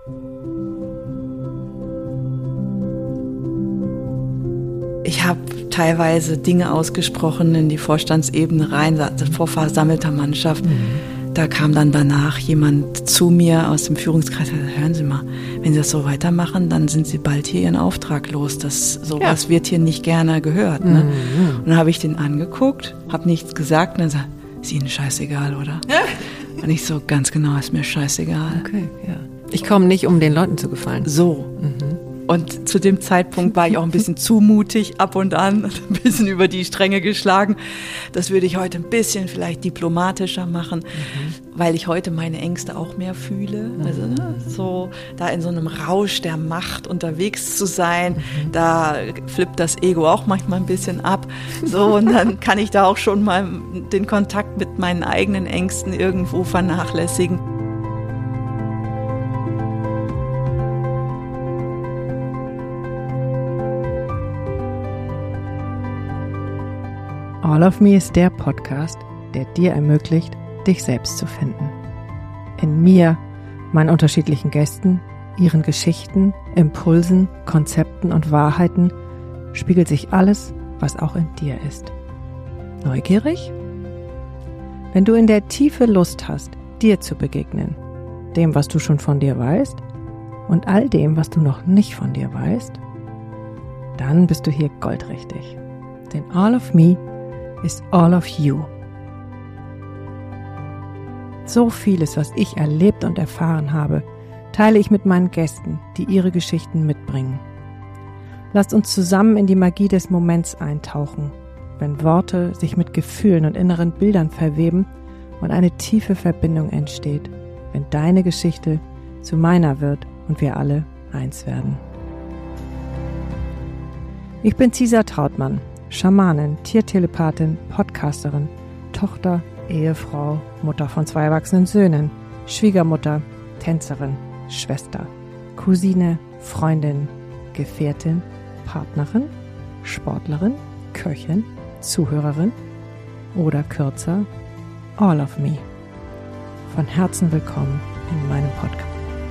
Ich habe teilweise Dinge ausgesprochen in die Vorstandsebene rein, vor versammelter Mannschaft. Da kam dann danach jemand zu mir aus dem Führungskreis und sagte, hören Sie mal, wenn Sie das so weitermachen, dann sind Sie bald hier Ihren Auftrag los. Sowas wird hier nicht gerne gehört. Ne? Und dann habe ich den angeguckt, habe nichts gesagt und dann sagt, ist Ihnen scheißegal, oder? Und ich so, ganz genau, ist mir scheißegal. Okay, ja. Ich komme nicht, um den Leuten zu gefallen. So. Und zu dem Zeitpunkt war ich auch ein bisschen zu mutig ab und an, ein bisschen über die Stränge geschlagen. Das würde ich heute ein bisschen vielleicht diplomatischer machen, weil ich heute meine Ängste auch mehr fühle. Also so da in so einem Rausch der Macht unterwegs zu sein, da flippt das Ego auch manchmal ein bisschen ab. So, und dann kann ich da auch schon mal den Kontakt mit meinen eigenen Ängsten irgendwo vernachlässigen. All of Me ist der Podcast, der dir ermöglicht, dich selbst zu finden. In mir, meinen unterschiedlichen Gästen, ihren Geschichten, Impulsen, Konzepten und Wahrheiten spiegelt sich alles, was auch in dir ist. Neugierig? Wenn du in der Tiefe Lust hast, dir zu begegnen, dem, was du schon von dir weißt und all dem, was du noch nicht von dir weißt, dann bist du hier goldrichtig. Denn All of Me ist all of you. So vieles, was ich erlebt und erfahren habe, teile ich mit meinen Gästen, die ihre Geschichten mitbringen. Lasst uns zusammen in die Magie des Moments eintauchen, wenn Worte sich mit Gefühlen und inneren Bildern verweben und eine tiefe Verbindung entsteht, wenn deine Geschichte zu meiner wird und wir alle eins werden. Ich bin Cisa Trautmann, Schamanin, Tiertelepathin, Podcasterin, Tochter, Ehefrau, Mutter von 2 erwachsenen Söhnen, Schwiegermutter, Tänzerin, Schwester, Cousine, Freundin, Gefährtin, Partnerin, Sportlerin, Köchin, Zuhörerin oder kürzer, All of Me. Von Herzen willkommen in meinem Podcast.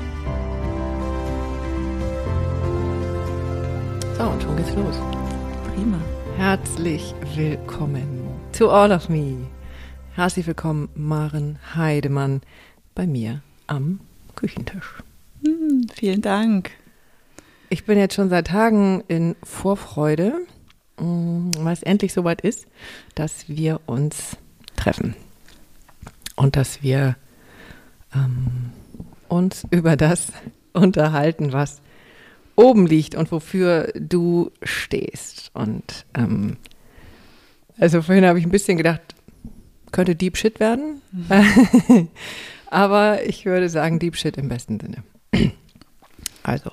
So, und schon geht's los. Prima. Herzlich willkommen zu All of Me. Herzlich willkommen, Maren Heidemann, bei mir am Küchentisch. Vielen Dank. Ich bin jetzt schon seit Tagen in Vorfreude, weil es endlich soweit ist, dass wir uns treffen und dass wir uns über das unterhalten, was oben liegt und wofür du stehst. Und also vorhin habe ich ein bisschen gedacht, könnte Deep Shit werden, aber ich würde sagen Deep Shit im besten Sinne. Also,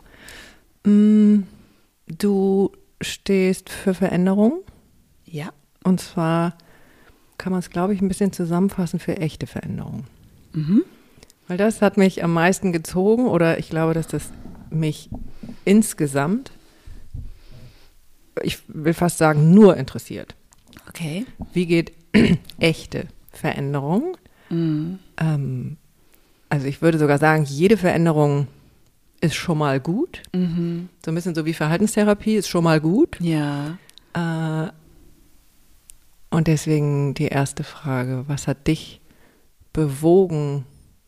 du stehst für Veränderung. Ja. Und zwar kann man es, glaube ich, ein bisschen zusammenfassen für echte Veränderung. Weil das hat mich am meisten gezogen, oder ich glaube, dass das mich insgesamt, ich will fast sagen, nur interessiert. Okay. Wie geht echte Veränderung? Also ich würde sogar sagen, jede Veränderung ist schon mal gut. So ein bisschen so wie Verhaltenstherapie ist schon mal gut. Ja. Und deswegen die erste Frage, was hat dich bewogen,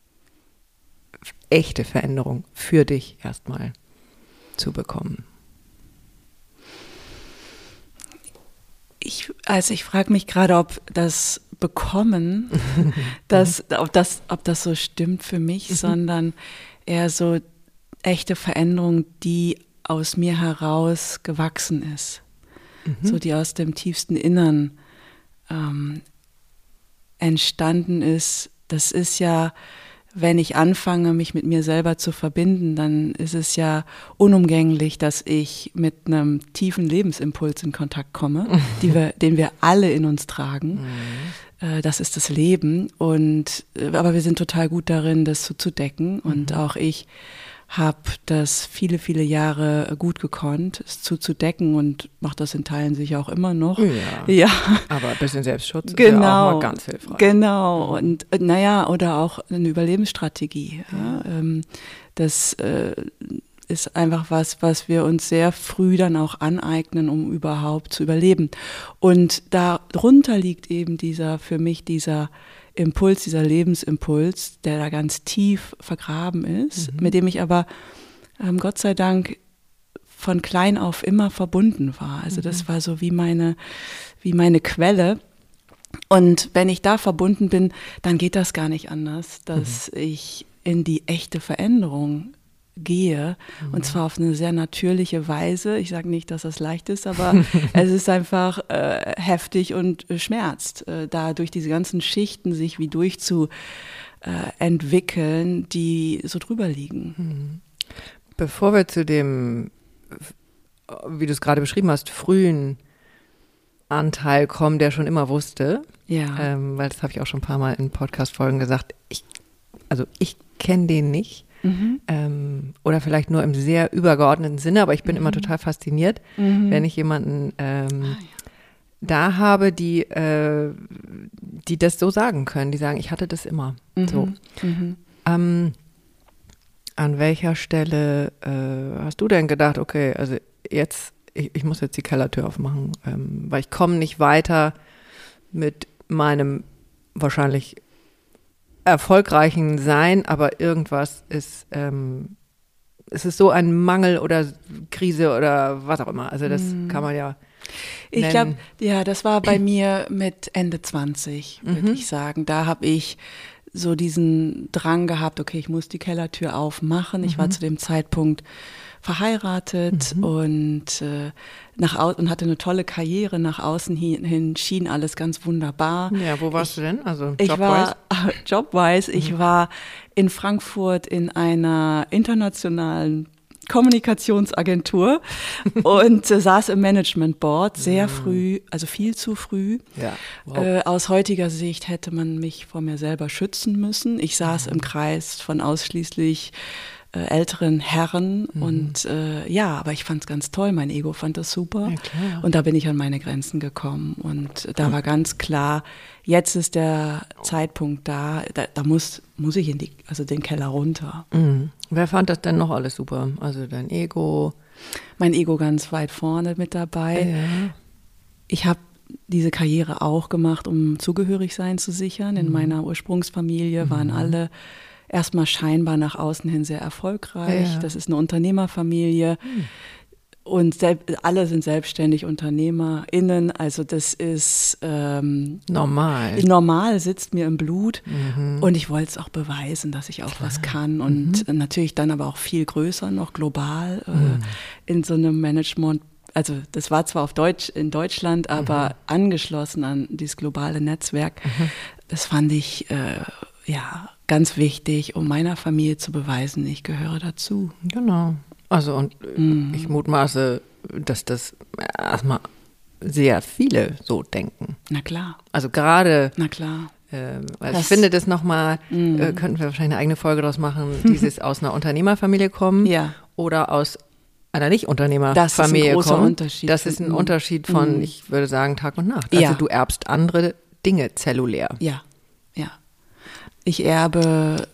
echte Veränderung für dich erstmal zu bekommen? Ich frage mich gerade, ob das Bekommen, ob das so stimmt für mich, sondern eher so echte Veränderung, die aus mir heraus gewachsen ist. So die aus dem tiefsten Innern entstanden ist. Das ist ja, wenn ich anfange, mich mit mir selber zu verbinden, dann ist es ja unumgänglich, dass ich mit einem tiefen Lebensimpuls in Kontakt komme, den wir alle in uns tragen. Das ist das Leben. Aber wir sind total gut darin, das so zu decken. Und auch ich habe das viele, viele Jahre gut gekonnt, es zuzudecken und mache das in Teilen sicher auch immer noch. Ja. Aber ein bisschen Selbstschutz genau, ist ja auch mal ganz hilfreich. Genau. Und oder auch eine Überlebensstrategie. Ja. Das ist einfach was wir uns sehr früh dann auch aneignen, um überhaupt zu überleben. Und darunter liegt eben für mich dieser Impuls, dieser Lebensimpuls, der da ganz tief vergraben ist, mit dem ich aber Gott sei Dank von klein auf immer verbunden war. Also das war so wie meine Quelle. Und wenn ich da verbunden bin, dann geht das gar nicht anders, dass ich in die echte Veränderung gehe, und zwar auf eine sehr natürliche Weise. Ich sage nicht, dass das leicht ist, aber es ist einfach heftig und schmerzt, da durch diese ganzen Schichten sich wie entwickeln, die so drüber liegen. Bevor wir zu dem, wie du es gerade beschrieben hast, frühen Anteil kommen, der schon immer wusste, weil das habe ich auch schon ein paar Mal in Podcast-Folgen gesagt, ich kenne den nicht. Oder vielleicht nur im sehr übergeordneten Sinne, aber ich bin immer total fasziniert, wenn ich jemanden da habe, die das so sagen können, die sagen, ich hatte das immer. So. An welcher Stelle hast du denn gedacht, okay, also jetzt, ich muss jetzt die Kellertür aufmachen, weil ich komme nicht weiter mit meinem wahrscheinlich erfolgreichen Sein, aber irgendwas ist, es ist so ein Mangel oder Krise oder was auch immer. Also das kann man ja Ich glaube, das war bei mir mit Ende 20, würde ich sagen. Da habe ich so diesen Drang gehabt, okay, ich muss die Kellertür aufmachen. Ich war zu dem Zeitpunkt verheiratet und hatte eine tolle Karriere. Nach außen hin schien alles ganz wunderbar. Ja, wo warst du denn? Also Jobwise? Ich war in Frankfurt in einer internationalen Kommunikationsagentur und saß im Management Board sehr früh, also viel zu früh. Ja. Wow. Aus heutiger Sicht hätte man mich vor mir selber schützen müssen. Ich saß im Kreis von ausschließlich älteren Herren und aber ich fand es ganz toll, mein Ego fand das super. Ja, klar. Und da bin ich an meine Grenzen gekommen und da war ganz klar, jetzt ist der Zeitpunkt da muss ich den Keller runter. Wer fand das denn noch alles super? Also dein Ego? Mein Ego ganz weit vorne mit dabei. Ja. Ich habe diese Karriere auch gemacht, um Zugehörigsein zu sichern. In meiner Ursprungsfamilie waren alle erstmal scheinbar nach außen hin sehr erfolgreich. Ja. Das ist eine Unternehmerfamilie. Und alle sind selbstständig UnternehmerInnen, also das ist normal. Normal, sitzt mir im Blut und ich wollte es auch beweisen, dass ich auch was kann und natürlich dann aber auch viel größer noch global in so einem Management. Also das war zwar in Deutschland, aber angeschlossen an dieses globale Netzwerk. Das fand ich ganz wichtig, um meiner Familie zu beweisen, ich gehöre dazu. Genau. Also und ich mutmaße, dass das erstmal sehr viele so denken. Na klar. Also gerade, na klar. Weil ich finde das nochmal, könnten wir wahrscheinlich eine eigene Folge daraus machen, dieses aus einer Unternehmerfamilie kommen oder aus einer Nicht-Unternehmerfamilie kommen. Das ist ein großer Unterschied. Das ist ein Unterschied von, ich würde sagen, Tag und Nacht. Also du erbst andere Dinge zellulär. Ja. Ich erbe,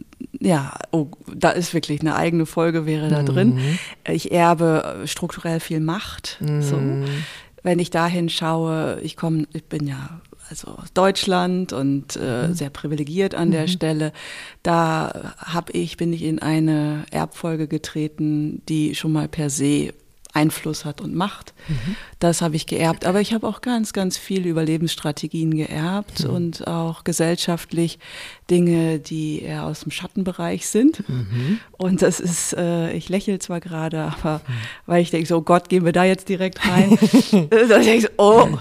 da ist wirklich eine eigene Folge, wäre da drin. Ich erbe strukturell viel Macht. So. Wenn ich dahin schaue, ich bin ja also aus Deutschland und sehr privilegiert an der Stelle. Da bin ich in eine Erbfolge getreten, die schon mal per se Einfluss hat und Macht. Das habe ich geerbt. Aber ich habe auch ganz, ganz viele Überlebensstrategien geerbt und auch gesellschaftlich Dinge, die eher aus dem Schattenbereich sind. Und das ist, ich lächle zwar gerade, aber weil ich denke so, Gott, gehen wir da jetzt direkt rein? Da denke ich so,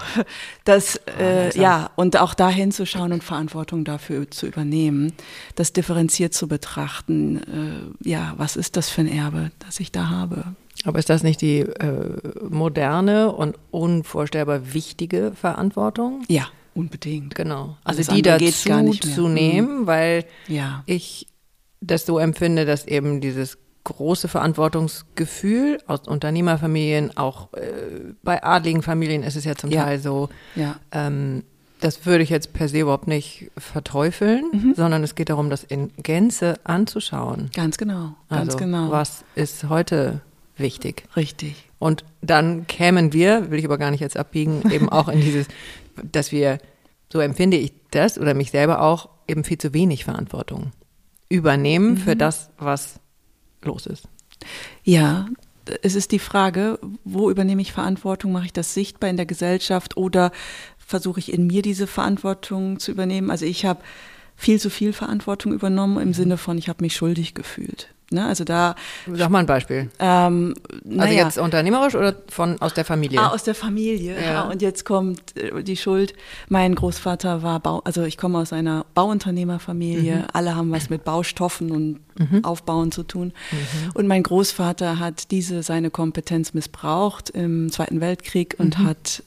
und auch da hinzuschauen und Verantwortung dafür zu übernehmen, das differenziert zu betrachten. Was ist das für ein Erbe, das ich da habe? Aber ist das nicht die moderne und unvorstellbar wichtige Verantwortung? Ja, unbedingt. Genau. Also die dazu zu nehmen, weil ich das so empfinde, dass eben dieses große Verantwortungsgefühl aus Unternehmerfamilien, auch bei adligen Familien ist es ja zum Teil so. Ja. Das würde ich jetzt per se überhaupt nicht verteufeln, sondern es geht darum, das in Gänze anzuschauen. Ganz genau, ganz also, genau. Was ist heute wichtig? Richtig. Und dann kämen wir, will ich aber gar nicht jetzt abbiegen, eben auch in dieses, dass wir, so empfinde ich das oder mich selber auch, eben viel zu wenig Verantwortung übernehmen für das, was los ist. Ja, es ist die Frage, wo übernehme ich Verantwortung? Mache ich das sichtbar in der Gesellschaft oder versuche ich in mir diese Verantwortung zu übernehmen? Also ich habe viel zu viel Verantwortung übernommen im Sinne von, ich habe mich schuldig gefühlt. Ne? Also da. Sag mal ein Beispiel. Also jetzt unternehmerisch oder aus der Familie? Aus der Familie. Ja. Und jetzt kommt die Schuld. Mein Großvater war ich komme aus einer Bauunternehmerfamilie. Alle haben was mit Baustoffen und Aufbauen zu tun. Und mein Großvater hat seine Kompetenz missbraucht im Zweiten Weltkrieg und hat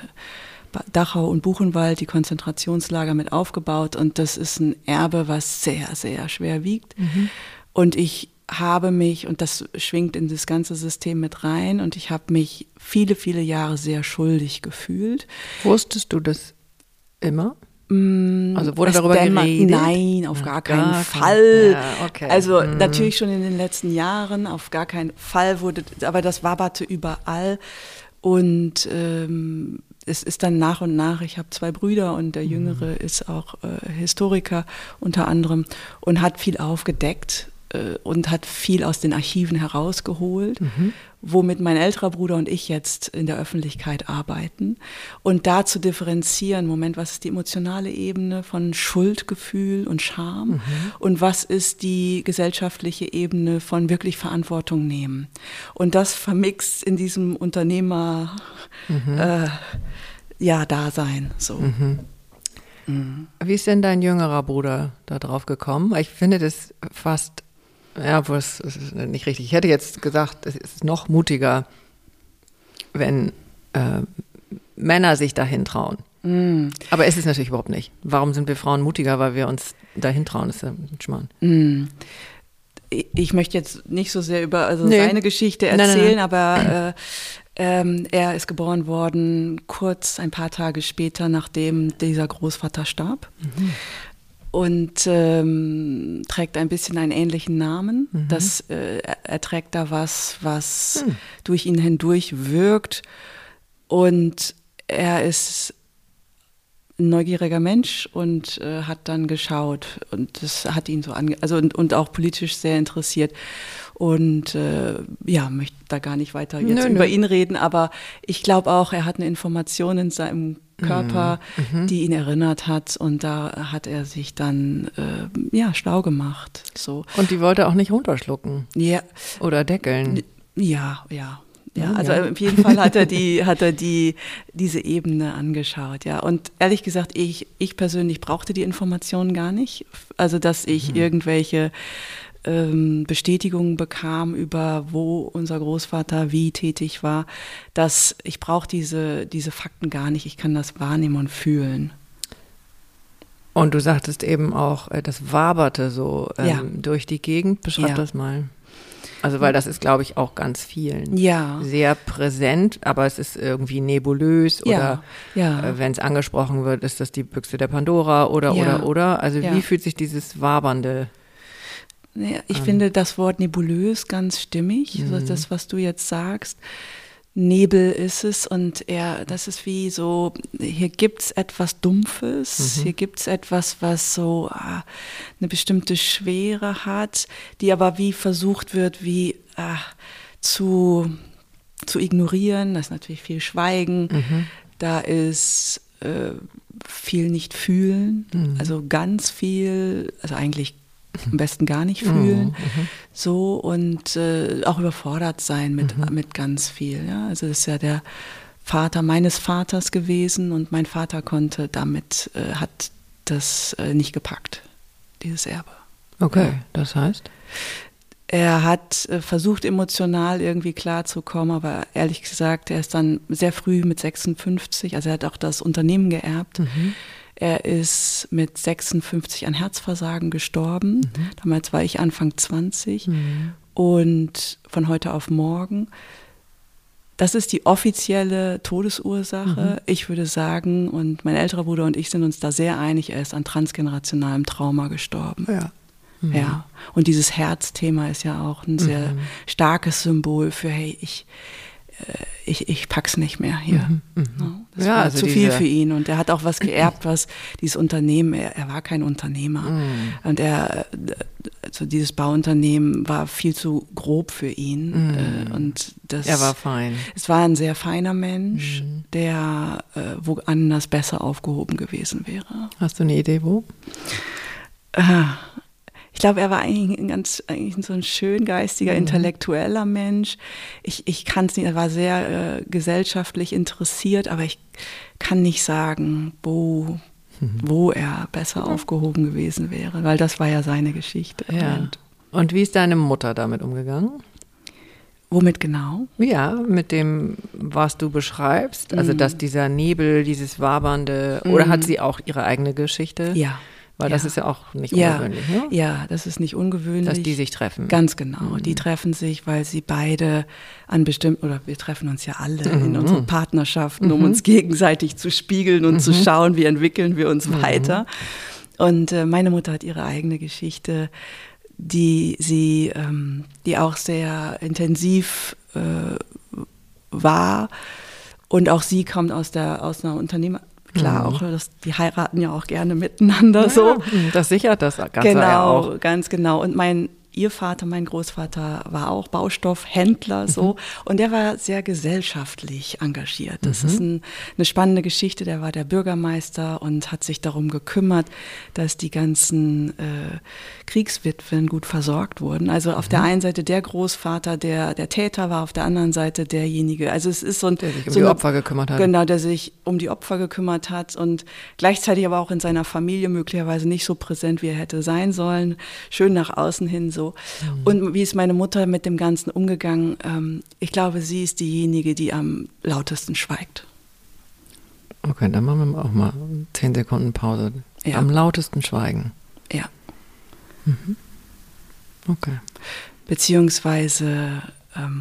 Dachau und Buchenwald, die Konzentrationslager mit aufgebaut. Und das ist ein Erbe, was sehr, sehr schwer wiegt. Und ich habe mich, und das schwingt in das ganze System mit rein, und ich habe mich viele, viele Jahre sehr schuldig gefühlt. Wusstest du das immer? Also wurde darüber geredet? Nein, auf gar keinen Fall. Ja, okay. Also natürlich schon in den letzten Jahren, auf gar keinen Fall aber das waberte überall. Und es ist dann nach und nach, ich habe 2 Brüder und der Jüngere ist auch Historiker unter anderem und hat viel aufgedeckt und hat viel aus den Archiven herausgeholt, womit mein älterer Bruder und ich jetzt in der Öffentlichkeit arbeiten. Und da zu differenzieren, Moment, was ist die emotionale Ebene von Schuldgefühl und Scham und was ist die gesellschaftliche Ebene von wirklich Verantwortung nehmen. Und das vermixt in diesem Unternehmer Dasein. So. Wie ist denn dein jüngerer Bruder da drauf gekommen? Ich finde das fast, es ist nicht richtig. Ich hätte jetzt gesagt, es ist noch mutiger, wenn Männer sich dahin trauen. Aber ist es natürlich überhaupt nicht. Warum sind wir Frauen mutiger? Weil wir uns dahin trauen, das ist ja ein Schmarrn. Ich möchte jetzt nicht so sehr über seine Geschichte erzählen, aber er ist geboren worden ein paar Tage später, nachdem dieser Großvater starb. Und trägt ein bisschen einen ähnlichen Namen. Er trägt da was durch ihn hindurch wirkt. Und er ist ein neugieriger Mensch und hat dann geschaut. Und das hat ihn so und auch politisch sehr interessiert. Und möchte da gar nicht weiter jetzt über ihn reden, aber ich glaube auch, er hat eine Information in seinem Körper, die ihn erinnert hat, und da hat er sich dann schlau gemacht. So. Und die wollte er auch nicht runterschlucken? Ja. Oder deckeln? Ja, also auf jeden Fall hat er diese Ebene angeschaut, ja. Und ehrlich gesagt, ich persönlich brauchte die Informationen gar nicht. Also, dass ich irgendwelche Bestätigungen bekam über, wo unser Großvater wie tätig war, dass ich brauche diese Fakten gar nicht. Ich kann das wahrnehmen und fühlen. Und du sagtest eben auch, das waberte so durch die Gegend. Beschreib das mal. Also weil das ist, glaube ich, auch ganz vielen sehr präsent, aber es ist irgendwie nebulös oder wenn es angesprochen wird, ist das die Büchse der Pandora oder. Also wie fühlt sich dieses Wabernde Ich finde das Wort nebulös ganz stimmig, das, was du jetzt sagst. Nebel ist es und das ist wie so, hier gibt es etwas Dumpfes, hier gibt es etwas, was so eine bestimmte Schwere hat, die aber wie versucht wird, zu ignorieren. Da ist natürlich viel Schweigen, da ist viel nicht fühlen, also ganz viel, also eigentlich am besten gar nicht fühlen, so, und auch überfordert sein mit ganz viel. Ja? Also das ist ja der Vater meines Vaters gewesen und mein Vater hat das nicht gepackt, dieses Erbe. Okay, das heißt? Er hat versucht, emotional irgendwie klarzukommen, aber ehrlich gesagt, er ist dann sehr früh mit 56, also er hat auch das Unternehmen geerbt. Er ist mit 56 an Herzversagen gestorben. Damals war ich Anfang 20. und von heute auf morgen. Das ist die offizielle Todesursache. Ich würde sagen, und mein älterer Bruder und ich sind uns da sehr einig, er ist an transgenerationalem Trauma gestorben. Ja. Ja. Und dieses Herzthema ist ja auch ein sehr starkes Symbol für, hey, ich pack's nicht mehr hier. Das war also zu viel für ihn. Und er hat auch was geerbt, was dieses Unternehmen, er war kein Unternehmer. Und also dieses Bauunternehmen war viel zu grob für ihn. Und er war fein. Es war ein sehr feiner Mensch, der woanders besser aufgehoben gewesen wäre. Hast du eine Idee, wo? Ich glaube, er war eigentlich so ein schön geistiger, intellektueller Mensch. Ich kann es nicht, er war sehr gesellschaftlich interessiert, aber ich kann nicht sagen, wo er besser aufgehoben gewesen wäre, weil das war ja seine Geschichte. Ja. Und wie ist deine Mutter damit umgegangen? Womit genau? Ja, mit dem, was du beschreibst, also dass dieser Nebel, dieses Wabernde, oder hat sie auch ihre eigene Geschichte? Ja. Weil das ist ja auch nicht ungewöhnlich, ne? Ja, das ist nicht ungewöhnlich. Dass die sich treffen. Ganz genau. Die treffen sich, weil sie beide an bestimmten, oder wir treffen uns ja alle in unseren Partnerschaften, um uns gegenseitig zu spiegeln und zu schauen, wie entwickeln wir uns weiter. Und meine Mutter hat ihre eigene Geschichte, die auch sehr intensiv war. Und auch sie kommt aus einer Unternehmer. Klar, auch die heiraten ja auch gerne miteinander. So. Das sichert das Ganze genau, ja auch. Ganz genau. Und mein Großvater war auch Baustoffhändler so und der war sehr gesellschaftlich engagiert. Das ist eine spannende Geschichte. Der war der Bürgermeister und hat sich darum gekümmert, dass die ganzen Kriegswitwen gut versorgt wurden. Also auf der einen Seite der Großvater, der Täter war, auf der anderen Seite derjenige. Also es ist der sich um die Opfer gekümmert hat. Genau, der sich um die Opfer gekümmert hat und gleichzeitig aber auch in seiner Familie möglicherweise nicht so präsent, wie er hätte sein sollen. Schön nach außen hin so. Und wie ist meine Mutter mit dem Ganzen umgegangen? Ich glaube, sie ist diejenige, die am lautesten schweigt. Okay, dann machen wir auch mal 10 Sekunden Pause. Ja. Am lautesten schweigen. Ja. Okay. Beziehungsweise,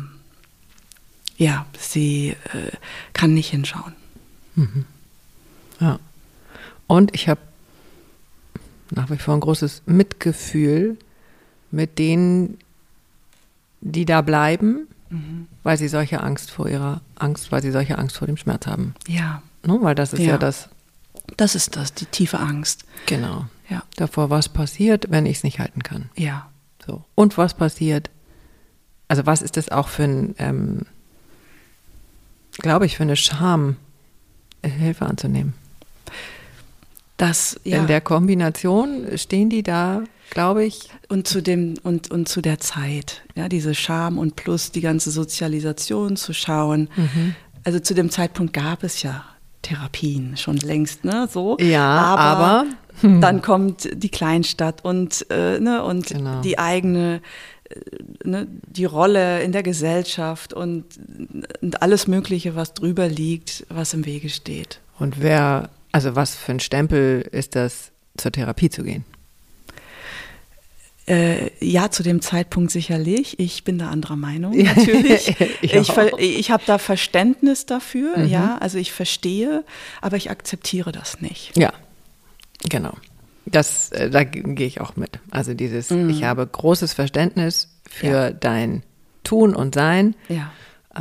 sie kann nicht hinschauen. Ja. Und ich habe nach wie vor ein großes Mitgefühl mit denen, die da bleiben, weil sie solche Angst vor dem Schmerz haben. Ja. Ne? Weil das ist ja das. Das ist das, die tiefe Angst. Genau. Ja. Davor, was passiert, wenn ich es nicht halten kann. Ja. So. Und was passiert, also was ist das auch für ein, glaube ich, für eine Scham, Hilfe anzunehmen? In der Kombination stehen die da, glaube ich. Und zu der Zeit, ja, diese Scham und plus die ganze Sozialisation zu schauen. Also zu dem Zeitpunkt gab es ja Therapien schon längst, ne, so. Ja, aber dann kommt die Kleinstadt und genau. Die eigene, die Rolle in der Gesellschaft und alles Mögliche, was drüber liegt, was im Wege steht. Und was für ein Stempel ist das, zur Therapie zu gehen? Ja, zu dem Zeitpunkt sicherlich. Ich bin da anderer Meinung, natürlich. Ich habe da Verständnis dafür, ja, also ich verstehe, aber ich akzeptiere das nicht. Ja, genau. Da gehe ich auch mit. Also ich habe großes Verständnis für dein Tun und Sein. Ja.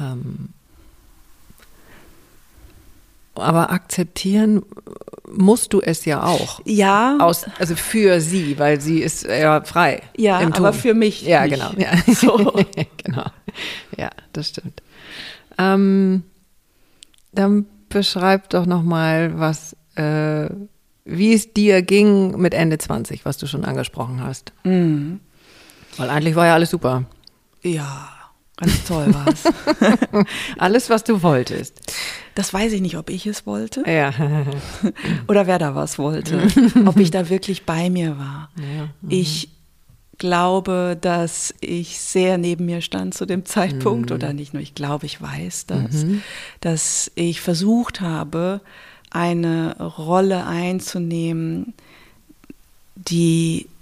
Aber akzeptieren musst du es ja auch. Ja. Also für sie, weil sie ist ja frei. Ja, im Tun. Aber für mich ja, nicht. Genau. Ja, so. Genau. Ja, das stimmt. Dann beschreib doch nochmal, wie es dir ging mit Ende 20, was du schon angesprochen hast. Weil eigentlich war ja alles super. Ja, ganz toll war es. Alles, was du wolltest. Das weiß ich nicht, ob ich es wollte. Ja. Oder wer da was wollte. Ob ich da wirklich bei mir war. Ja. Ich glaube, dass ich sehr neben mir stand zu dem Zeitpunkt. Oder nicht nur, ich glaube, ich weiß das. Dass ich versucht habe, eine Rolle einzunehmen, die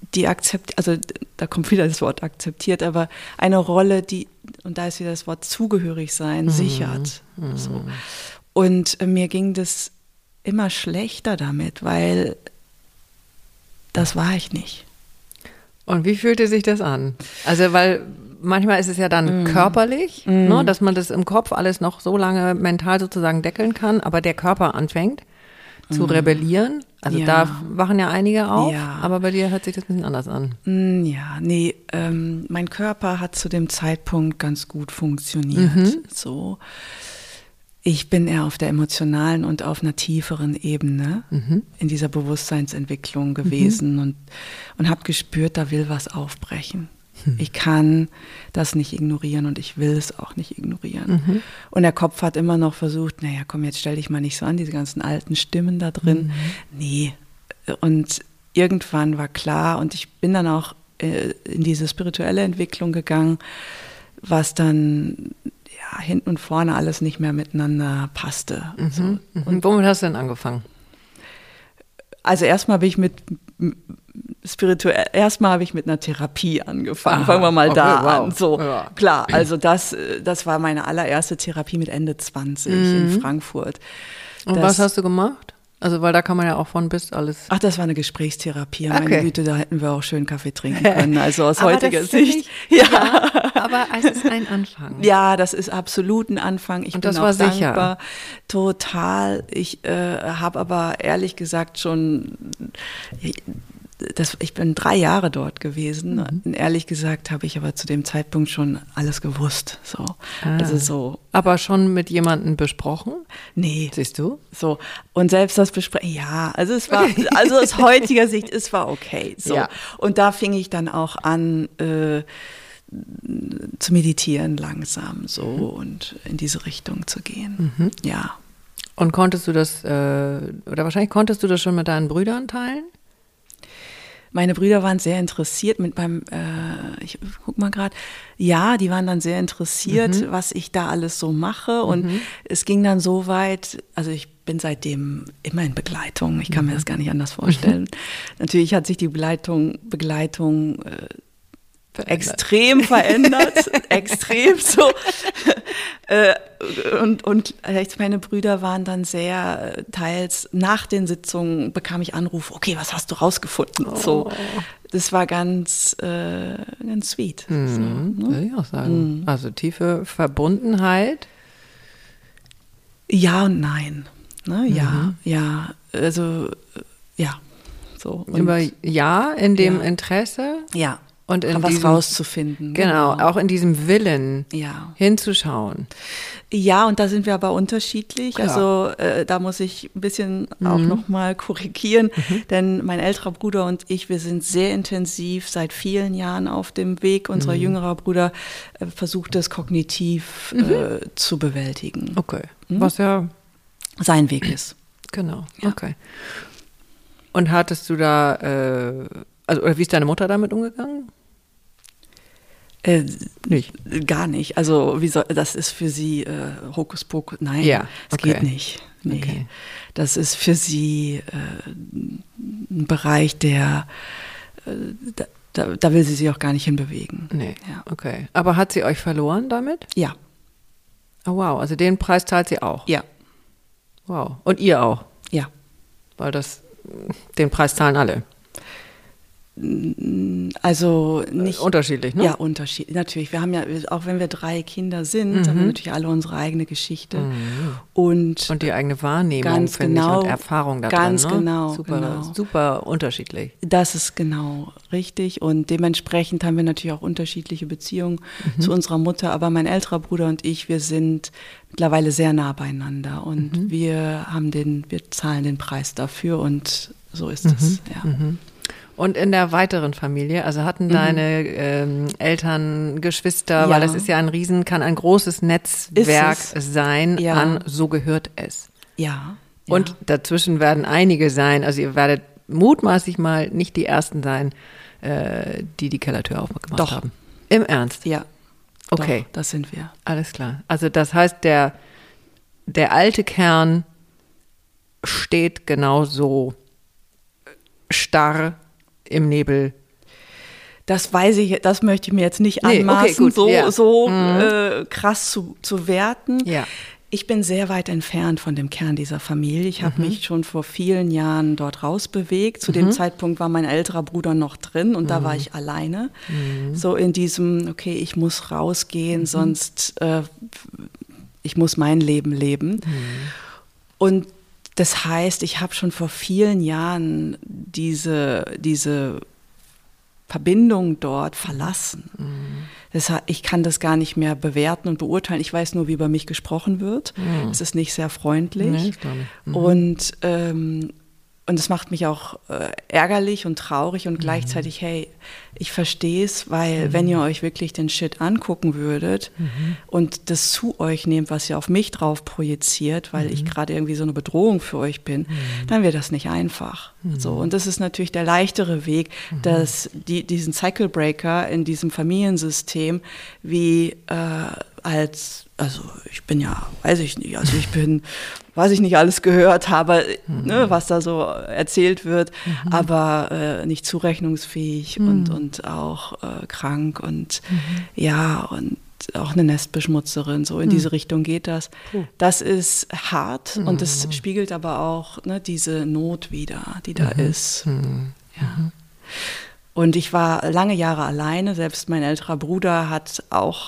also da kommt wieder das Wort akzeptiert, aber eine Rolle, und da ist wieder das Wort zugehörig sein, sichert. So. Und mir ging das immer schlechter damit, weil das war ich nicht. Und wie fühlte sich das an? Also, weil manchmal ist es ja dann körperlich, ne, dass man das im Kopf alles noch so lange mental sozusagen deckeln kann, aber der Körper anfängt zu rebellieren. Also da wachen ja einige auf, aber bei dir hört sich das ein bisschen anders an. Ja, nee, mein Körper hat zu dem Zeitpunkt ganz gut funktioniert. So. Ich bin eher auf der emotionalen und auf einer tieferen Ebene in dieser Bewusstseinsentwicklung gewesen und habe gespürt, da will was aufbrechen. Ich kann das nicht ignorieren und ich will es auch nicht ignorieren. Und der Kopf hat immer noch versucht, naja, komm, jetzt stell dich mal nicht so an, diese ganzen alten Stimmen da drin. Nee. Und irgendwann war klar, und ich bin dann auch in diese spirituelle Entwicklung gegangen, was dann hinten und vorne alles nicht mehr miteinander passte. So. Und womit hast du denn angefangen? Also erstmal habe ich mit einer Therapie angefangen. Fangen wir mal da an. So, klar, also das war meine allererste Therapie mit Ende 20 in Frankfurt. Und was hast du gemacht? Also, weil da kann man ja auch von bis alles. Ach, das war eine Gesprächstherapie. Meine Güte, da hätten wir auch schön Kaffee trinken können. Also aus heutiger Sicht. Aber es ist ein Anfang. Ja, das ist absolut ein Anfang. Ich und bin das auch war dankbar. sicher. Total. Ich habe aber ehrlich gesagt schon, ich bin 3 Jahre dort gewesen. Und ehrlich gesagt habe ich aber zu dem Zeitpunkt schon alles gewusst. So. Also so. Aber schon mit jemandem besprochen? Nee. Siehst du? So. Und selbst das Besprechen, ja, also es war, also aus heutiger Sicht, es war okay. So. Ja. Und da fing ich dann auch an, zu meditieren langsam so und in diese Richtung zu gehen. Ja. Und konntest du das, oder wahrscheinlich konntest du das schon mit deinen Brüdern teilen? Meine Brüder waren sehr interessiert ich guck mal gerade, ja, die waren dann sehr interessiert, was ich da alles so mache und es ging dann so weit, also ich bin seitdem immer in Begleitung, ich kann mir das gar nicht anders vorstellen. Natürlich hat sich die Begleitung extrem verändert, extrem so. Und meine Brüder waren dann sehr, teils nach den Sitzungen bekam ich Anrufe, okay, was hast du rausgefunden? So, das war ganz sweet. So, ne? Würde ich auch sagen. Also tiefe Verbundenheit. Ja und nein. Ne? Ja, also ja. So. Und über in dem Interesse. Ja. Und in was rauszufinden. Genau, auch in diesem Willen hinzuschauen. Ja, und da sind wir aber unterschiedlich. Klar. Also da muss ich ein bisschen auch nochmal korrigieren, denn mein älterer Bruder und ich, wir sind sehr intensiv seit vielen Jahren auf dem Weg. Unser jüngerer Bruder versucht es kognitiv zu bewältigen. Okay, was ja sein Weg ist. Genau, okay. Und hattest du da, oder wie ist deine Mutter damit umgegangen? Nicht. Gar nicht. Also das ist für sie Hokuspokus. Nein, das geht nicht. Nee. Okay. Das ist für sie ein Bereich, da will sie sich auch gar nicht hinbewegen. Nee, okay. Aber hat sie euch verloren damit? Ja. Oh wow, also den Preis zahlt sie auch? Ja. Wow. Und ihr auch? Ja. Weil den Preis zahlen alle? Also nicht unterschiedlich, ne? Ja, unterschiedlich. Natürlich. Wir haben ja, auch wenn wir 3 Kinder sind, haben wir natürlich alle unsere eigene Geschichte und die eigene Wahrnehmung, finde ich, und Erfahrung da ganz drin. Genau, super unterschiedlich. Das ist genau richtig und dementsprechend haben wir natürlich auch unterschiedliche Beziehungen zu unserer Mutter. Aber mein älterer Bruder und ich, wir sind mittlerweile sehr nah beieinander und wir zahlen den Preis dafür und so ist es. Ja. Und in der weiteren Familie, also hatten deine Eltern, Geschwister, weil das ist ja kann ein großes Netzwerk sein an So gehört es. Ja. Und dazwischen werden einige sein, also ihr werdet mutmaßlich mal nicht die Ersten sein, die Kellertür aufgemacht haben. Im Ernst? Ja. Okay. Doch, das sind wir. Alles klar. Also das heißt, der alte Kern steht genauso starr im Nebel Das weiß ich, das möchte ich mir jetzt nicht anmaßen, krass zu werten. Ja. Ich bin sehr weit entfernt von dem Kern dieser Familie. Ich habe mich schon vor vielen Jahren dort rausbewegt. Zu dem Zeitpunkt war mein älterer Bruder noch drin und da war ich alleine. So in diesem, okay, ich muss rausgehen, sonst ich muss mein Leben leben. Und das heißt, ich habe schon vor vielen Jahren diese Verbindung dort verlassen. Deshalb, ich kann das gar nicht mehr bewerten und beurteilen. Ich weiß nur, wie über mich gesprochen wird. Es ist nicht sehr freundlich. Und es macht mich auch ärgerlich und traurig und gleichzeitig, hey, ich verstehe es, weil wenn ihr euch wirklich den Shit angucken würdet und das zu euch nehmt, was ihr auf mich drauf projiziert, weil ich gerade irgendwie so eine Bedrohung für euch bin, dann wäre das nicht einfach. So, und das ist natürlich der leichtere Weg, dass diesen Cycle Breaker in diesem Familiensystem wie also ich bin ja, weiß ich nicht, was ich nicht alles gehört habe, ne, was da so erzählt wird, aber nicht zurechnungsfähig und auch krank und und auch eine Nestbeschmutzerin, so in diese Richtung geht das. Das ist hart und das spiegelt aber auch diese Not wider, die da ist. Ja. Und ich war lange Jahre alleine, selbst mein älterer Bruder hat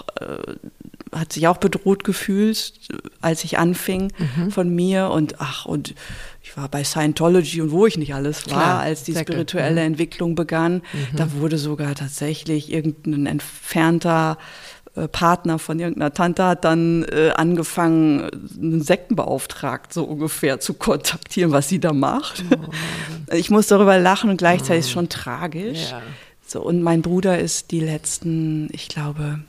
sich auch bedroht gefühlt, als ich anfing von mir und ich war bei Scientology und wo ich nicht alles war, klar, als die spirituelle Entwicklung begann, da wurde sogar tatsächlich irgendein entfernter Partner von irgendeiner Tante hat dann angefangen, einen Sektenbeauftragten so ungefähr zu kontaktieren, was sie da macht. Ich muss darüber lachen und gleichzeitig ist es schon tragisch. Ja. So, und mein Bruder ist die letzten, ich glaube,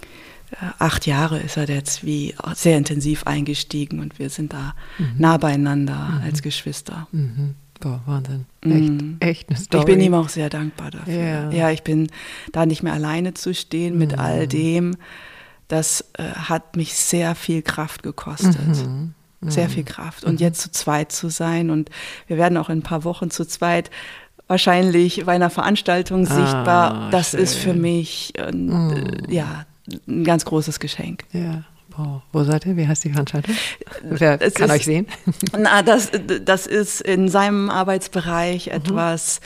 8 Jahre ist er jetzt sehr intensiv eingestiegen und wir sind da nah beieinander als Geschwister. Boah, Wahnsinn. Echt eine Story. Ich bin ihm auch sehr dankbar dafür. Ja, ich bin da nicht mehr alleine zu stehen mit all dem. Das hat mich sehr viel Kraft gekostet. Sehr viel Kraft. Und jetzt zu zweit zu sein und wir werden auch in ein paar Wochen zu zweit wahrscheinlich bei einer Veranstaltung sichtbar. Das ist für mich ein ganz großes Geschenk. Ja. Oh, wo seid ihr? Wie heißt die Veranstaltung? Wer kann euch sehen? Das ist in seinem Arbeitsbereich etwas,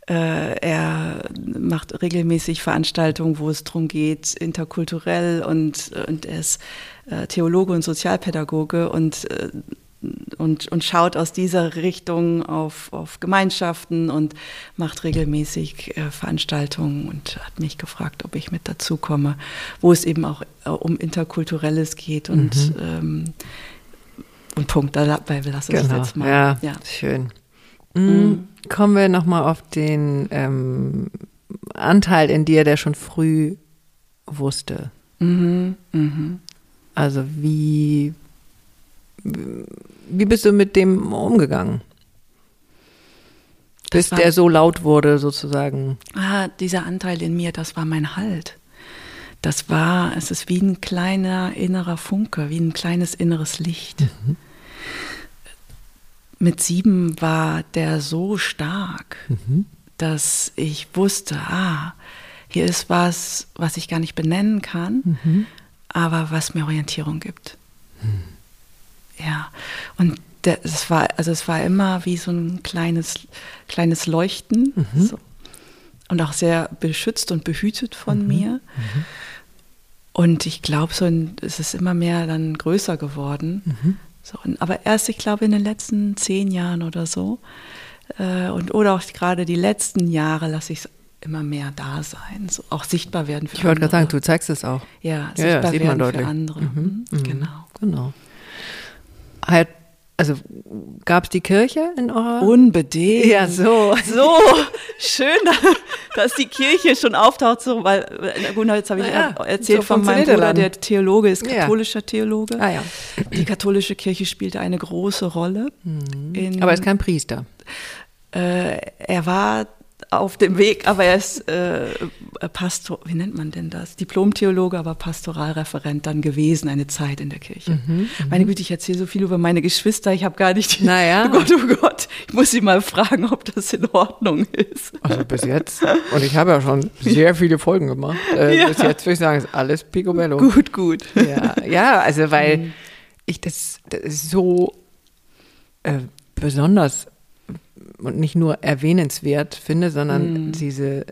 er macht regelmäßig Veranstaltungen, wo es darum geht, interkulturell und er ist Theologe und Sozialpädagoge und schaut aus dieser Richtung auf Gemeinschaften und macht regelmäßig Veranstaltungen und hat mich gefragt, ob ich mit dazu komme, wo es eben auch um Interkulturelles geht und Punkt, dabei lasse ich es jetzt mal. Ja, schön. Kommen wir nochmal auf den Anteil in dir, der schon früh wusste. Also wie bist du mit dem umgegangen? Bis der so laut wurde, sozusagen. Dieser Anteil in mir, das war mein Halt. Es ist wie ein kleiner innerer Funke, wie ein kleines inneres Licht. Mit 7 war der so stark, dass ich wusste, hier ist was ich gar nicht benennen kann, aber was mir Orientierung gibt. Ja, und es war immer wie so ein kleines Leuchten so. Und auch sehr beschützt und behütet von mir. Und ich glaube, es ist immer mehr dann größer geworden. So, aber erst, ich glaube, in den letzten 10 Jahren oder so oder auch gerade die letzten Jahre lasse ich es immer mehr da sein, so auch sichtbar werden für andere. Ich wollte gerade sagen, du zeigst es auch. Ja, sichtbar sieht werden man deutlich. für andere. Genau. Also gab es die Kirche in eurer? Unbedingt. Ja, so schön, dass die Kirche schon auftaucht, so, weil, jetzt habe ich erzählt so von meinem Bruder, der Theologe ist, katholischer Theologe. Ja. Die katholische Kirche spielte eine große Rolle. Aber er ist kein Priester. Er war auf dem Weg, aber er ist Pastor, wie nennt man denn das? Diplom-Theologe, aber Pastoralreferent dann gewesen, eine Zeit in der Kirche. Meine Güte, ich erzähle so viel über meine Geschwister, ich habe gar nicht, oh Gott, ich muss sie mal fragen, ob das in Ordnung ist. Also bis jetzt, und ich habe ja schon sehr viele Folgen gemacht, bis jetzt würde ich sagen, ist alles picobello. Gut. Ja, also weil ich das ist so besonders und nicht nur erwähnenswert finde, sondern diese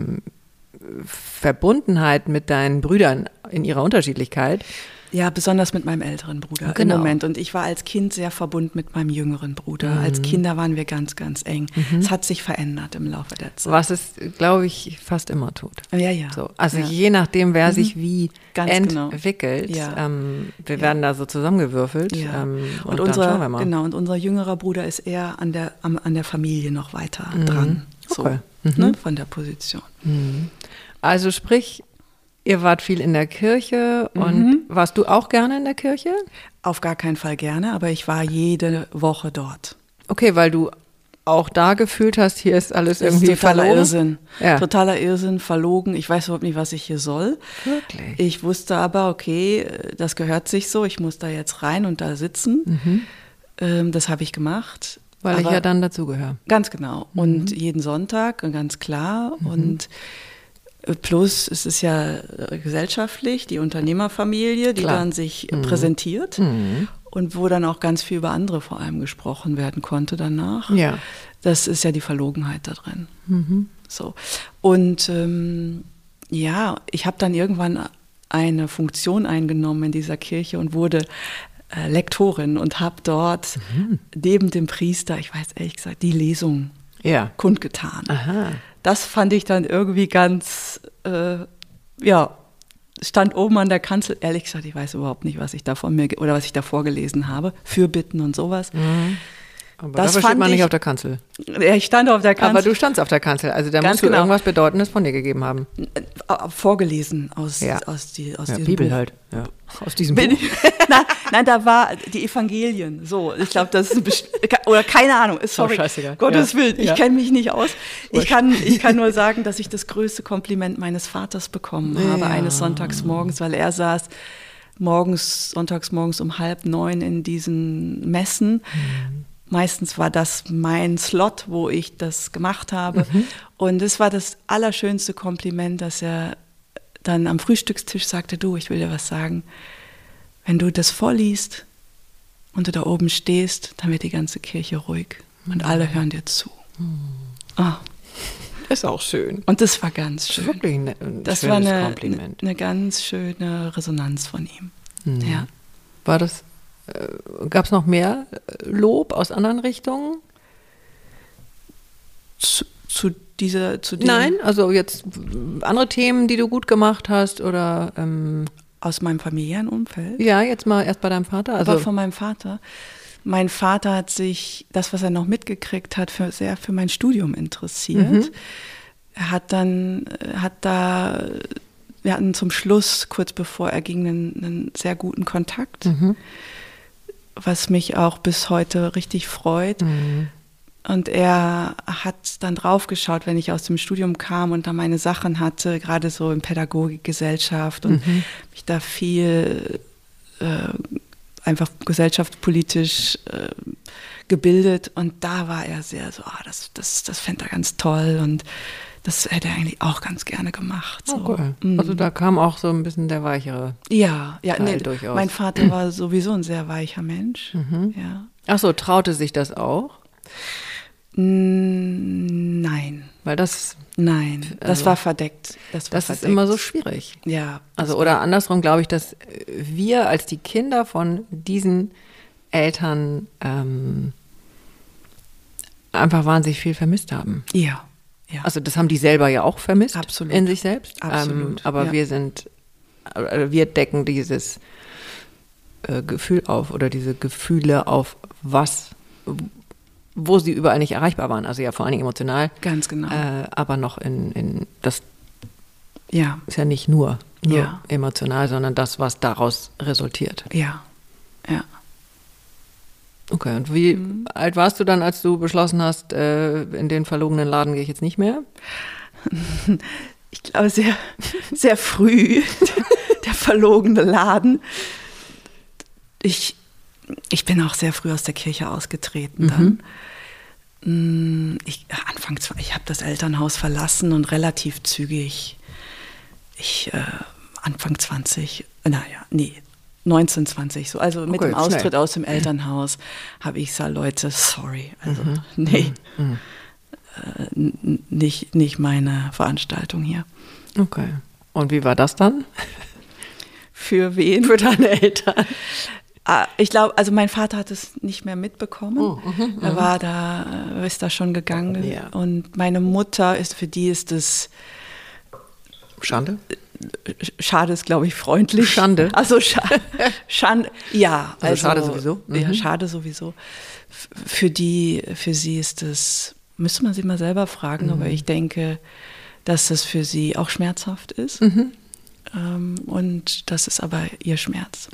Verbundenheit mit deinen Brüdern in ihrer Unterschiedlichkeit. Ja, besonders mit meinem älteren Bruder im Moment. Und ich war als Kind sehr verbunden mit meinem jüngeren Bruder. Als Kinder waren wir ganz, ganz eng. Es hat sich verändert im Laufe der Zeit. Was es, glaube ich, fast immer tut. Ja. So, also je nachdem, wer sich wie ganz entwickelt. Wir werden da so zusammengewürfelt. Ja. Und dann schauen wir mal. Und unser jüngerer Bruder ist eher an der Familie noch weiter dran. So, Okay. von der Position. Also sprich, ihr wart viel in der Kirche und warst du auch gerne in der Kirche? Auf gar keinen Fall gerne, aber ich war jede Woche dort. Okay, weil du auch da gefühlt hast, hier ist alles irgendwie totaler verlogen? Irrsinn. Ja. Totaler Irrsinn, verlogen. Ich weiß überhaupt nicht, was ich hier soll. Wirklich? Ich wusste aber, okay, das gehört sich so, ich muss da jetzt rein und da sitzen. Das habe ich gemacht. Weil ich ja dann dazugehöre. Ganz genau. Und jeden Sonntag, ganz klar. Und plus, es ist ja gesellschaftlich, die Unternehmerfamilie, die dann sich präsentiert und wo dann auch ganz viel über andere vor allem gesprochen werden konnte danach. Ja. Das ist ja die Verlogenheit da drin. So. Und ich habe dann irgendwann eine Funktion eingenommen in dieser Kirche und wurde Lektorin und habe dort neben dem Priester, ich weiß ehrlich gesagt, die Lesung kundgetan. Aha. Das fand ich dann irgendwie ganz, stand oben an der Kanzel. Ehrlich gesagt, ich weiß überhaupt nicht, was ich da was ich da vorgelesen habe. Fürbitten und sowas. Aber dafür steht man nicht auf der Kanzel. Ja, ich stand auf der Kanzel. Aber du standst auf der Kanzel, also da musst du irgendwas Bedeutendes von dir gegeben haben. Vorgelesen aus diesem Bibel Buch. halt. Ja. Aus diesem Buch. Nein, da war die Evangelien. So, ich glaube, das ist oder keine Ahnung. Sorry, scheißegal. Gottes Willen, ich kenne mich nicht aus. Ich kann nur sagen, dass ich das größte Kompliment meines Vaters bekommen habe eines Sonntagsmorgens, weil er saß sonntags morgens um 8:30 in diesen Messen. Meistens war das mein Slot, wo ich das gemacht habe. Und es war das allerschönste Kompliment, dass er dann am Frühstückstisch sagte, du, ich will dir was sagen. Wenn du das vorliest und du da oben stehst, dann wird die ganze Kirche ruhig und alle hören dir zu. Oh. Das ist auch schön. Und das war ganz schön. Wirklich das war Kompliment. Eine ganz schöne Resonanz von ihm. Ja. War das? Gab es noch mehr Lob aus anderen Richtungen? Nein, also jetzt andere Themen, die du gut gemacht hast oder aus meinem familiären Umfeld? Ja, jetzt mal erst bei deinem Vater. Aber von meinem Vater. Mein Vater hat sich, das, was er noch mitgekriegt hat, sehr für mein Studium interessiert. Er wir hatten zum Schluss, kurz bevor er ging, einen sehr guten Kontakt. Was mich auch bis heute richtig freut. Und er hat dann drauf geschaut, wenn ich aus dem Studium kam und da meine Sachen hatte, gerade so in Pädagogik, Gesellschaft und mich da viel einfach gesellschaftspolitisch gebildet. Und da war er sehr so, das fände er ganz toll und das hätte er eigentlich auch ganz gerne gemacht. So. Oh, cool. Also da kam auch so ein bisschen der weichere Teil durchaus. Mein Vater war sowieso ein sehr weicher Mensch. Ja. Ach so, traute sich das auch? Nein. Nein, das war verdeckt. Das ist immer so schwierig. Ja. Also oder andersrum glaube ich, dass wir als die Kinder von diesen Eltern einfach wahnlich viel vermisst haben. Ja. Also das haben die selber ja auch vermisst. Absolut. In sich selbst. Absolut. Aber wir decken dieses Gefühl auf oder diese Gefühle auf, wo sie überall nicht erreichbar waren. Also ja vor allen Dingen emotional. Ganz genau. Aber noch in das ist ja nicht nur emotional, sondern das, was daraus resultiert. Ja. Okay, und wie alt warst du dann, als du beschlossen hast, in den verlogenen Laden gehe ich jetzt nicht mehr? Ich glaube, sehr, sehr früh, der verlogene Laden. Ich bin auch sehr früh aus der Kirche ausgetreten dann. Ich habe das Elternhaus verlassen und relativ zügig, Anfang 20, 19, 20, so. Also mit dem Austritt schnell aus dem Elternhaus habe ich gesagt, Leute, sorry, also nicht meine Veranstaltung hier. Okay. Und wie war das dann? Für wen? Für deine Eltern? Ich glaube, also mein Vater hat es nicht mehr mitbekommen. Er ist da schon gegangen. Ja. Und meine Mutter für die ist es Schande? Schade ist, glaube ich, freundlich. Schande? Also Schande, ja. Also schade sowieso? Ja, schade sowieso. Für sie ist es, müsste man sie mal selber fragen, aber ich denke, dass das für sie auch schmerzhaft ist. Und das ist aber ihr Schmerz.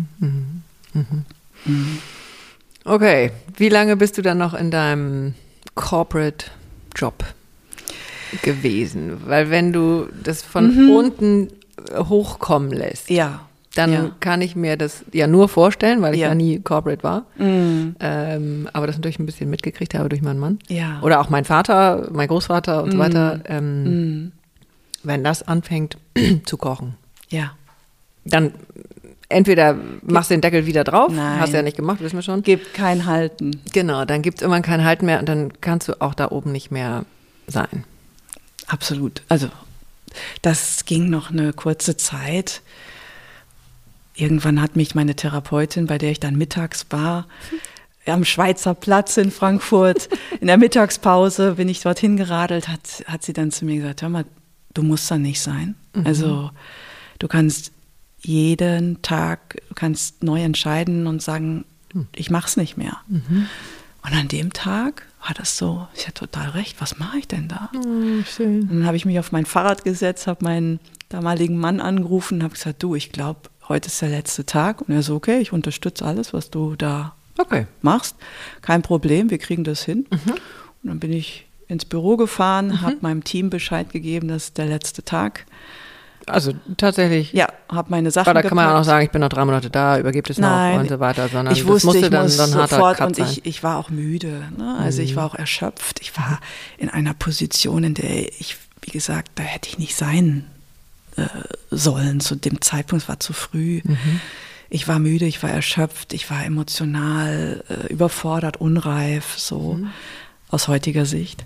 Okay, wie lange bist du dann noch in deinem Corporate-Job gewesen? Weil wenn du das von unten hochkommen lässt, dann kann ich mir das ja nur vorstellen, weil ich ja nie Corporate war. Aber das natürlich ein bisschen mitgekriegt habe durch meinen Mann. Ja. Oder auch mein Vater, mein Großvater und so weiter. Wenn das anfängt zu kochen, dann entweder machst du den Deckel wieder drauf, hast du ja nicht gemacht, wissen wir schon. Gibt kein Halten. Genau, dann gibt es irgendwann kein Halten mehr und dann kannst du auch da oben nicht mehr sein. Absolut. Also das ging noch eine kurze Zeit. Irgendwann hat mich meine Therapeutin, bei der ich dann mittags war, am Schweizer Platz in Frankfurt, in der Mittagspause bin ich dorthin geradelt, hat sie dann zu mir gesagt, hör mal, du musst da nicht sein. Also du kannst jeden Tag, du kannst neu entscheiden und sagen, ich mach's nicht mehr. Und an dem Tag war das so, ich hatte total recht, was mache ich denn da? Schön. Und dann habe ich mich auf mein Fahrrad gesetzt, habe meinen damaligen Mann angerufen und habe gesagt, du, ich glaube, heute ist der letzte Tag. Und er so, okay, ich unterstütze alles, was du da machst. Kein Problem, wir kriegen das hin. Und dann bin ich ins Büro gefahren, habe meinem Team Bescheid gegeben, das ist der letzte Tag. Also tatsächlich. Ja, habe meine Sachen gepackt. Da gepackt. kann man auch noch sagen, ich bin noch 3 Monate da, übergebt es noch und so weiter, sondern ich wusste, das musste ich dann muss so ein harter sofort Cut und sein. ich war auch müde. Ne? Also ich war auch erschöpft. Ich war in einer Position, in der ich, wie gesagt, da hätte ich nicht sein sollen zu dem Zeitpunkt. Es war zu früh. Ich war müde, ich war erschöpft, ich war emotional überfordert, unreif, so aus heutiger Sicht.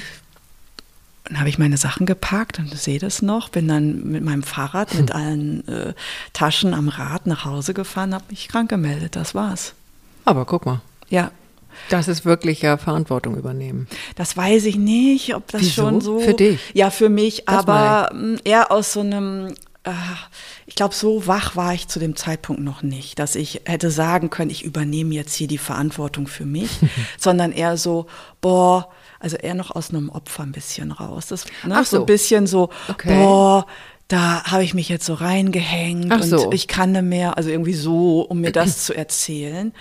Dann habe ich meine Sachen gepackt und sehe das noch, bin dann mit meinem Fahrrad mit allen Taschen am Rad nach Hause gefahren, habe mich krank gemeldet, das war's. Aber guck mal. Ja. Das ist wirklich ja Verantwortung übernehmen. Das weiß ich nicht, ob das Wieso? schon so... Für dich? Ja, für mich, Das aber eher aus so einem... ich glaube, so wach war ich zu dem Zeitpunkt noch nicht, dass ich hätte sagen können, ich übernehme jetzt hier die Verantwortung für mich, sondern eher so, also eher noch aus einem Opfer ein bisschen raus. Das, Ach so. So ein bisschen so, da habe ich mich jetzt so reingehängt und ich kann nicht mehr, also irgendwie so, um mir das zu erzählen.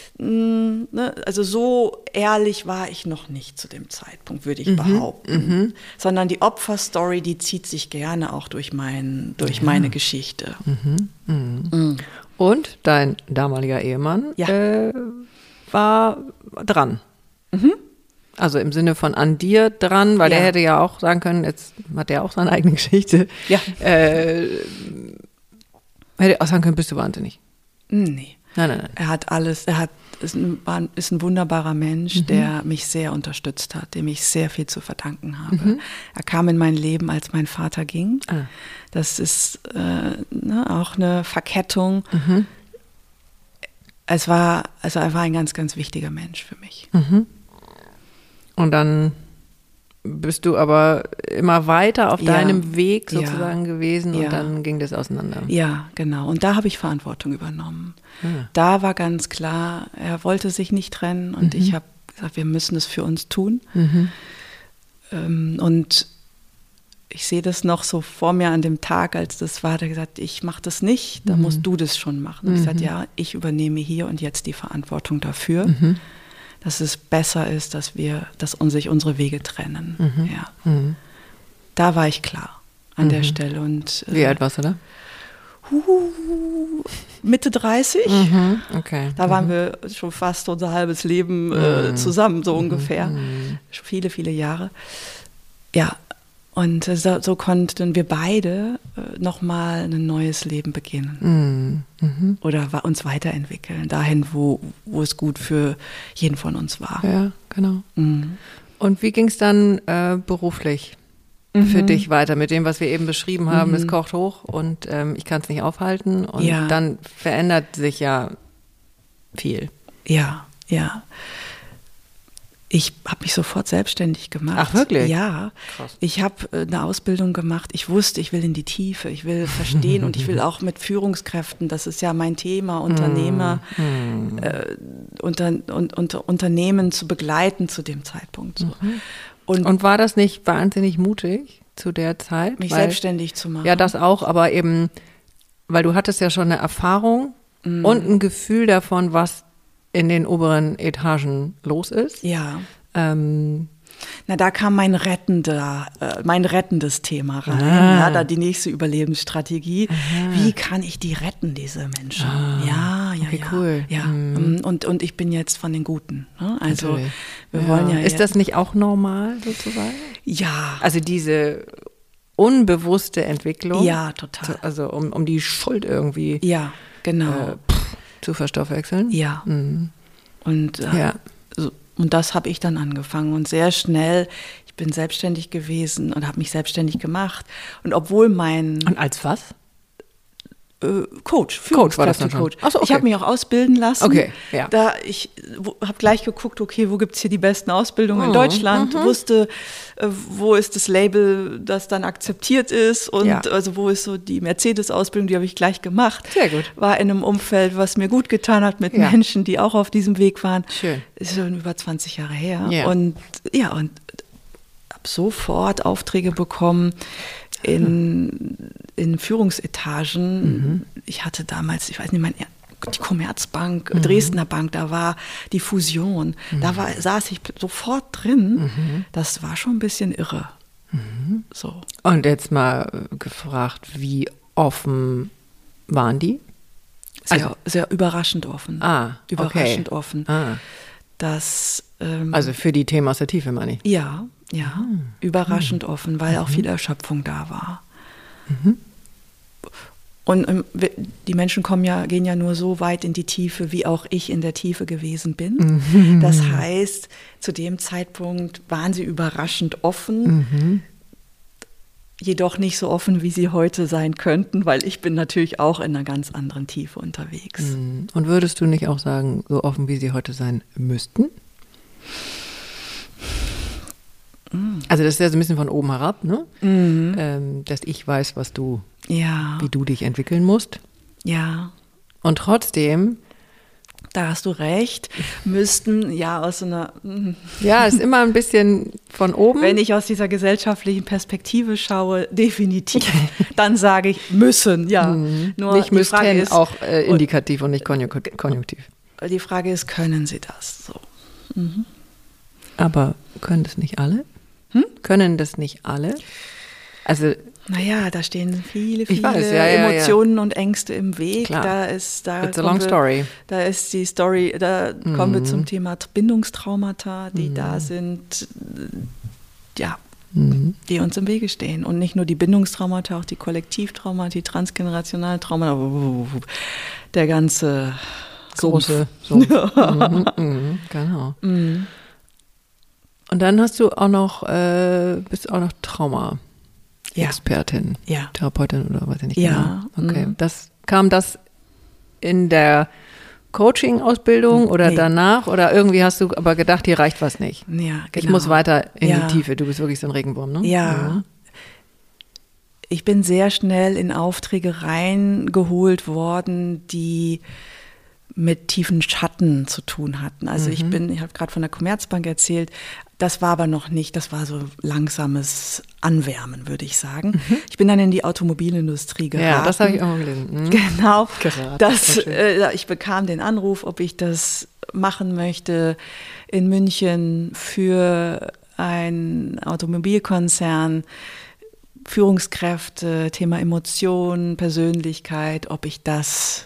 Also so ehrlich war ich noch nicht zu dem Zeitpunkt, würde ich behaupten. Sondern die Opferstory, die zieht sich gerne auch durch meine Geschichte. Und dein damaliger Ehemann war dran. Also im Sinne von an dir dran, weil der hätte ja auch sagen können, jetzt hat der auch seine eigene Geschichte. Ja. Hätte auch sagen können, bist du wahnsinnig. Nee. Nein. Er hat alles, ist ein wunderbarer Mensch, der mich sehr unterstützt hat, dem ich sehr viel zu verdanken habe. Er kam in mein Leben, als mein Vater ging. Das ist auch eine Verkettung. Er war ein ganz, ganz wichtiger Mensch für mich. Und dann bist du aber immer weiter auf deinem Weg sozusagen gewesen und dann ging das auseinander. Ja, genau. Und da habe ich Verantwortung übernommen. Da war ganz klar, er wollte sich nicht trennen und ich habe gesagt, wir müssen es für uns tun. Und ich sehe das noch so vor mir an dem Tag, als das war, der gesagt, ich mache das nicht, dann musst du das schon machen. Und ich sagte, ja, ich übernehme hier und jetzt die Verantwortung dafür, dass es besser ist, dass sich unsere Wege trennen. Ja. Da war ich klar an der Stelle. Und, wie alt warst du da? Mitte 30. Okay. Da waren wir schon fast unser halbes Leben zusammen, so ungefähr. Schon viele, viele Jahre. Ja, und so konnten wir beide nochmal ein neues Leben beginnen. Oder uns weiterentwickeln, dahin, wo es gut für jeden von uns war. Ja, genau. Und wie ging es dann beruflich für dich weiter mit dem, was wir eben beschrieben haben? Es kocht hoch und ich kann es nicht aufhalten. Und dann verändert sich ja viel. Ja. Ich habe mich sofort selbstständig gemacht. Ach, wirklich? Ja. Krass. Ich habe eine Ausbildung gemacht. Ich wusste, ich will in die Tiefe, ich will verstehen und ich will auch mit Führungskräften, das ist ja mein Thema, Unternehmer, Unternehmen zu begleiten zu dem Zeitpunkt. So. Und war das nicht wahnsinnig mutig zu der Zeit? Mich selbstständig zu machen. Ja, das auch, aber eben, weil du hattest ja schon eine Erfahrung und ein Gefühl davon, was in den oberen Etagen los ist. Ja. Na, da kam mein rettendes Thema rein. Ja, da die nächste Überlebensstrategie. Wie kann ich die retten, diese Menschen? Ja. Cool. Ja. Und ich bin jetzt von den Guten. Ne? Also natürlich. Wir wollen ja. Ist das nicht auch normal sozusagen? Ja. Also diese unbewusste Entwicklung. Ja, total. Also um die Schuld irgendwie. Ja, genau. Zu verstoffwechseln. Ja. Und das habe ich dann angefangen und sehr schnell, ich bin selbstständig gewesen und habe mich selbstständig gemacht und obwohl Und als was? Coach war das dann schon. Ach so, okay. Ich habe mich auch ausbilden lassen. Okay, ja. Ich habe gleich geguckt, okay, wo gibt es hier die besten Ausbildungen in Deutschland? Wusste, wo ist das Label, das dann akzeptiert ist und also wo ist so die Mercedes-Ausbildung, die habe ich gleich gemacht. Sehr gut. War in einem Umfeld, was mir gut getan hat mit Menschen, die auch auf diesem Weg waren. Schön. Ist schon über 20 Jahre her. Ja. Und habe sofort Aufträge bekommen in Führungsetagen. Ich hatte damals, ich weiß nicht, die Commerzbank, Dresdner Bank, da war die Fusion. Da saß ich sofort drin. Das war schon ein bisschen irre. So. Und jetzt mal gefragt, wie offen waren die? Sehr überraschend offen. Überraschend offen. Also für die Themen aus der Tiefe, meine ich. Ja, überraschend offen, weil auch viel Erschöpfung da war. Und die Menschen gehen ja nur so weit in die Tiefe, wie auch ich in der Tiefe gewesen bin. Das heißt, zu dem Zeitpunkt waren sie überraschend offen, jedoch nicht so offen, wie sie heute sein könnten, weil ich bin natürlich auch in einer ganz anderen Tiefe unterwegs. Und würdest du nicht auch sagen, so offen, wie sie heute sein müssten? Also das ist ja so ein bisschen von oben herab, ne? Dass ich weiß, wie du dich entwickeln musst. Ja. Und trotzdem, da hast du recht, müssten aus so einer... Ja, ist immer ein bisschen von oben. Wenn ich aus dieser gesellschaftlichen Perspektive schaue, definitiv. Dann sage ich müssen, ja. Nur nicht müssten, ist, auch indikativ und nicht konjunktiv. Die Frage ist, können sie das? So. Aber können das nicht alle? Können das nicht alle? Also naja, da stehen viele Emotionen und Ängste im Weg. Klar. It's a long story. Da ist die Story, da kommen wir zum Thema Bindungstraumata, die da sind, die uns im Wege stehen. Und nicht nur die Bindungstraumata, auch die Kollektivtraumata, die transgenerationalen Traumata, der ganze große Sumpf. Genau. Und dann bist du auch noch Trauma-Expertin, Therapeutin oder weiß ich nicht genau. Okay. Kam das in der Coaching-Ausbildung oder danach? Oder irgendwie hast du aber gedacht, hier reicht was nicht? Ja, genau. Ich muss weiter in die Tiefe. Du bist wirklich so ein Regenwurm, ne? Ja. Ich bin sehr schnell in Aufträge reingeholt worden, die mit tiefen Schatten zu tun hatten. Also ich habe gerade von der Commerzbank erzählt, Das war aber noch nicht, das war so langsames Anwärmen, würde ich sagen. Ich bin dann in die Automobilindustrie geraten. Ja, das habe ich auch gelesen. Genau. Geraten. Ich bekam den Anruf, ob ich das machen möchte in München für einen Automobilkonzern, Führungskräfte, Thema Emotionen, Persönlichkeit, ob ich das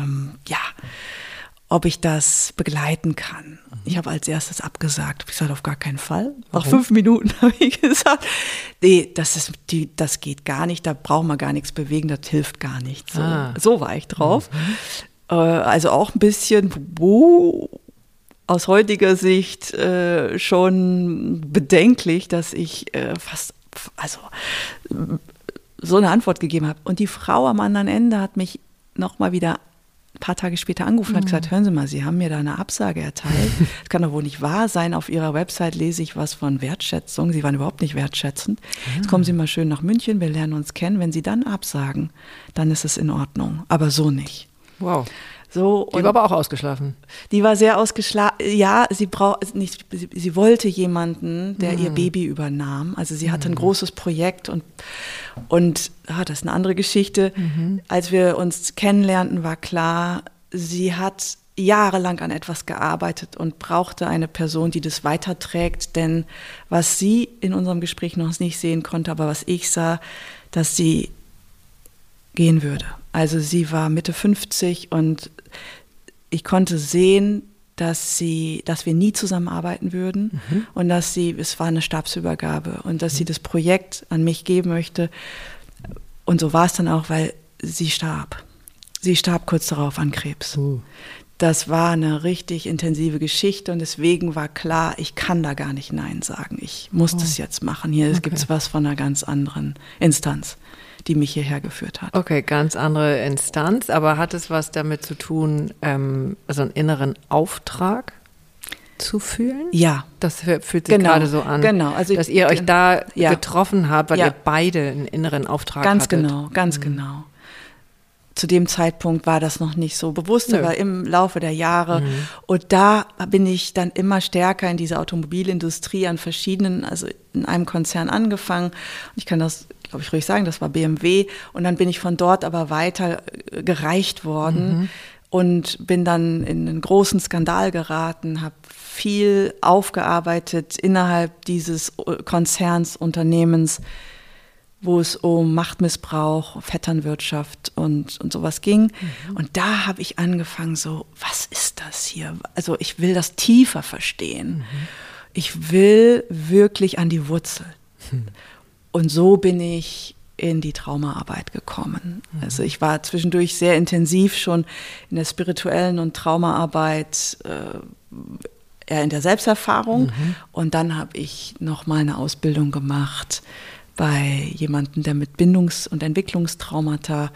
begleiten kann. Ich habe als erstes abgesagt. Ich gesagt, auf gar keinen Fall. Nach 5 Minuten habe ich gesagt, nee, das geht gar nicht, da braucht man gar nichts bewegen, das hilft gar nicht. So war ich drauf. Also auch ein bisschen aus heutiger Sicht schon bedenklich, dass ich so eine Antwort gegeben habe. Und die Frau am anderen Ende hat mich nochmal wieder ein paar Tage später angerufen und hat gesagt, hören Sie mal, Sie haben mir da eine Absage erteilt. Das kann doch wohl nicht wahr sein. Auf Ihrer Website lese ich was von Wertschätzung. Sie waren überhaupt nicht wertschätzend. Jetzt kommen Sie mal schön nach München, wir lernen uns kennen. Wenn Sie dann absagen, dann ist es in Ordnung. Aber so nicht. Wow. So, die war aber auch ausgeschlafen. Die war sehr ausgeschlafen. Ja, sie wollte jemanden, der ihr Baby übernahm. Also sie hatte ein großes Projekt und das ist eine andere Geschichte. Als wir uns kennenlernten, war klar, sie hat jahrelang an etwas gearbeitet und brauchte eine Person, die das weiterträgt. Denn was sie in unserem Gespräch noch nicht sehen konnte, aber was ich sah, dass sie gehen würde. Also sie war Mitte 50 und ich konnte sehen, dass wir nie zusammenarbeiten würden und es war eine Stabsübergabe und dass sie das Projekt an mich geben möchte. Und so war es dann auch, weil sie starb. Sie starb kurz darauf an Krebs. Das war eine richtig intensive Geschichte und deswegen war klar, ich kann da gar nicht Nein sagen. Ich muss das jetzt machen. Hier gibt es was von einer ganz anderen Instanz, die mich hierher geführt hat. Okay, ganz andere Instanz, aber hat es was damit zu tun, also einen inneren Auftrag zu fühlen? Ja. Das fühlt sich gerade so an, also dass ihr euch da getroffen habt, weil ihr beide einen inneren Auftrag hattet. Ganz genau. Zu dem Zeitpunkt war das noch nicht so bewusst, aber im Laufe der Jahre. Und da bin ich dann immer stärker in diese Automobilindustrie also in einem Konzern angefangen. Und ich kann das, glaube ich, ruhig sagen, das war BMW. Und dann bin ich von dort aber weiter gereicht worden und bin dann in einen großen Skandal geraten, habe viel aufgearbeitet innerhalb dieses Konzerns, Unternehmens, wo es um Machtmissbrauch, Vetternwirtschaft und sowas ging. Und da habe ich angefangen so, was ist das hier? Also ich will das tiefer verstehen. Ich will wirklich an die Wurzel. Und so bin ich in die Traumaarbeit gekommen. Also ich war zwischendurch sehr intensiv schon in der spirituellen und Traumaarbeit, eher in der Selbsterfahrung. Und dann habe ich nochmal eine Ausbildung gemacht bei jemandem, der mit Bindungs- und Entwicklungstraumata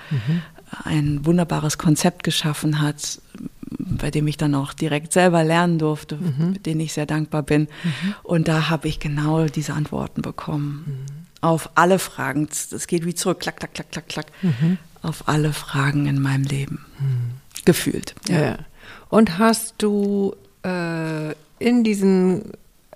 ein wunderbares Konzept geschaffen hat, bei dem ich dann auch direkt selber lernen durfte, mit denen ich sehr dankbar bin. Und da habe ich genau diese Antworten bekommen. Auf alle Fragen. Es geht wie zurück, klack, klack, klack, klack, klack. Auf alle Fragen in meinem Leben. Gefühlt. Ja. Und hast du in diesen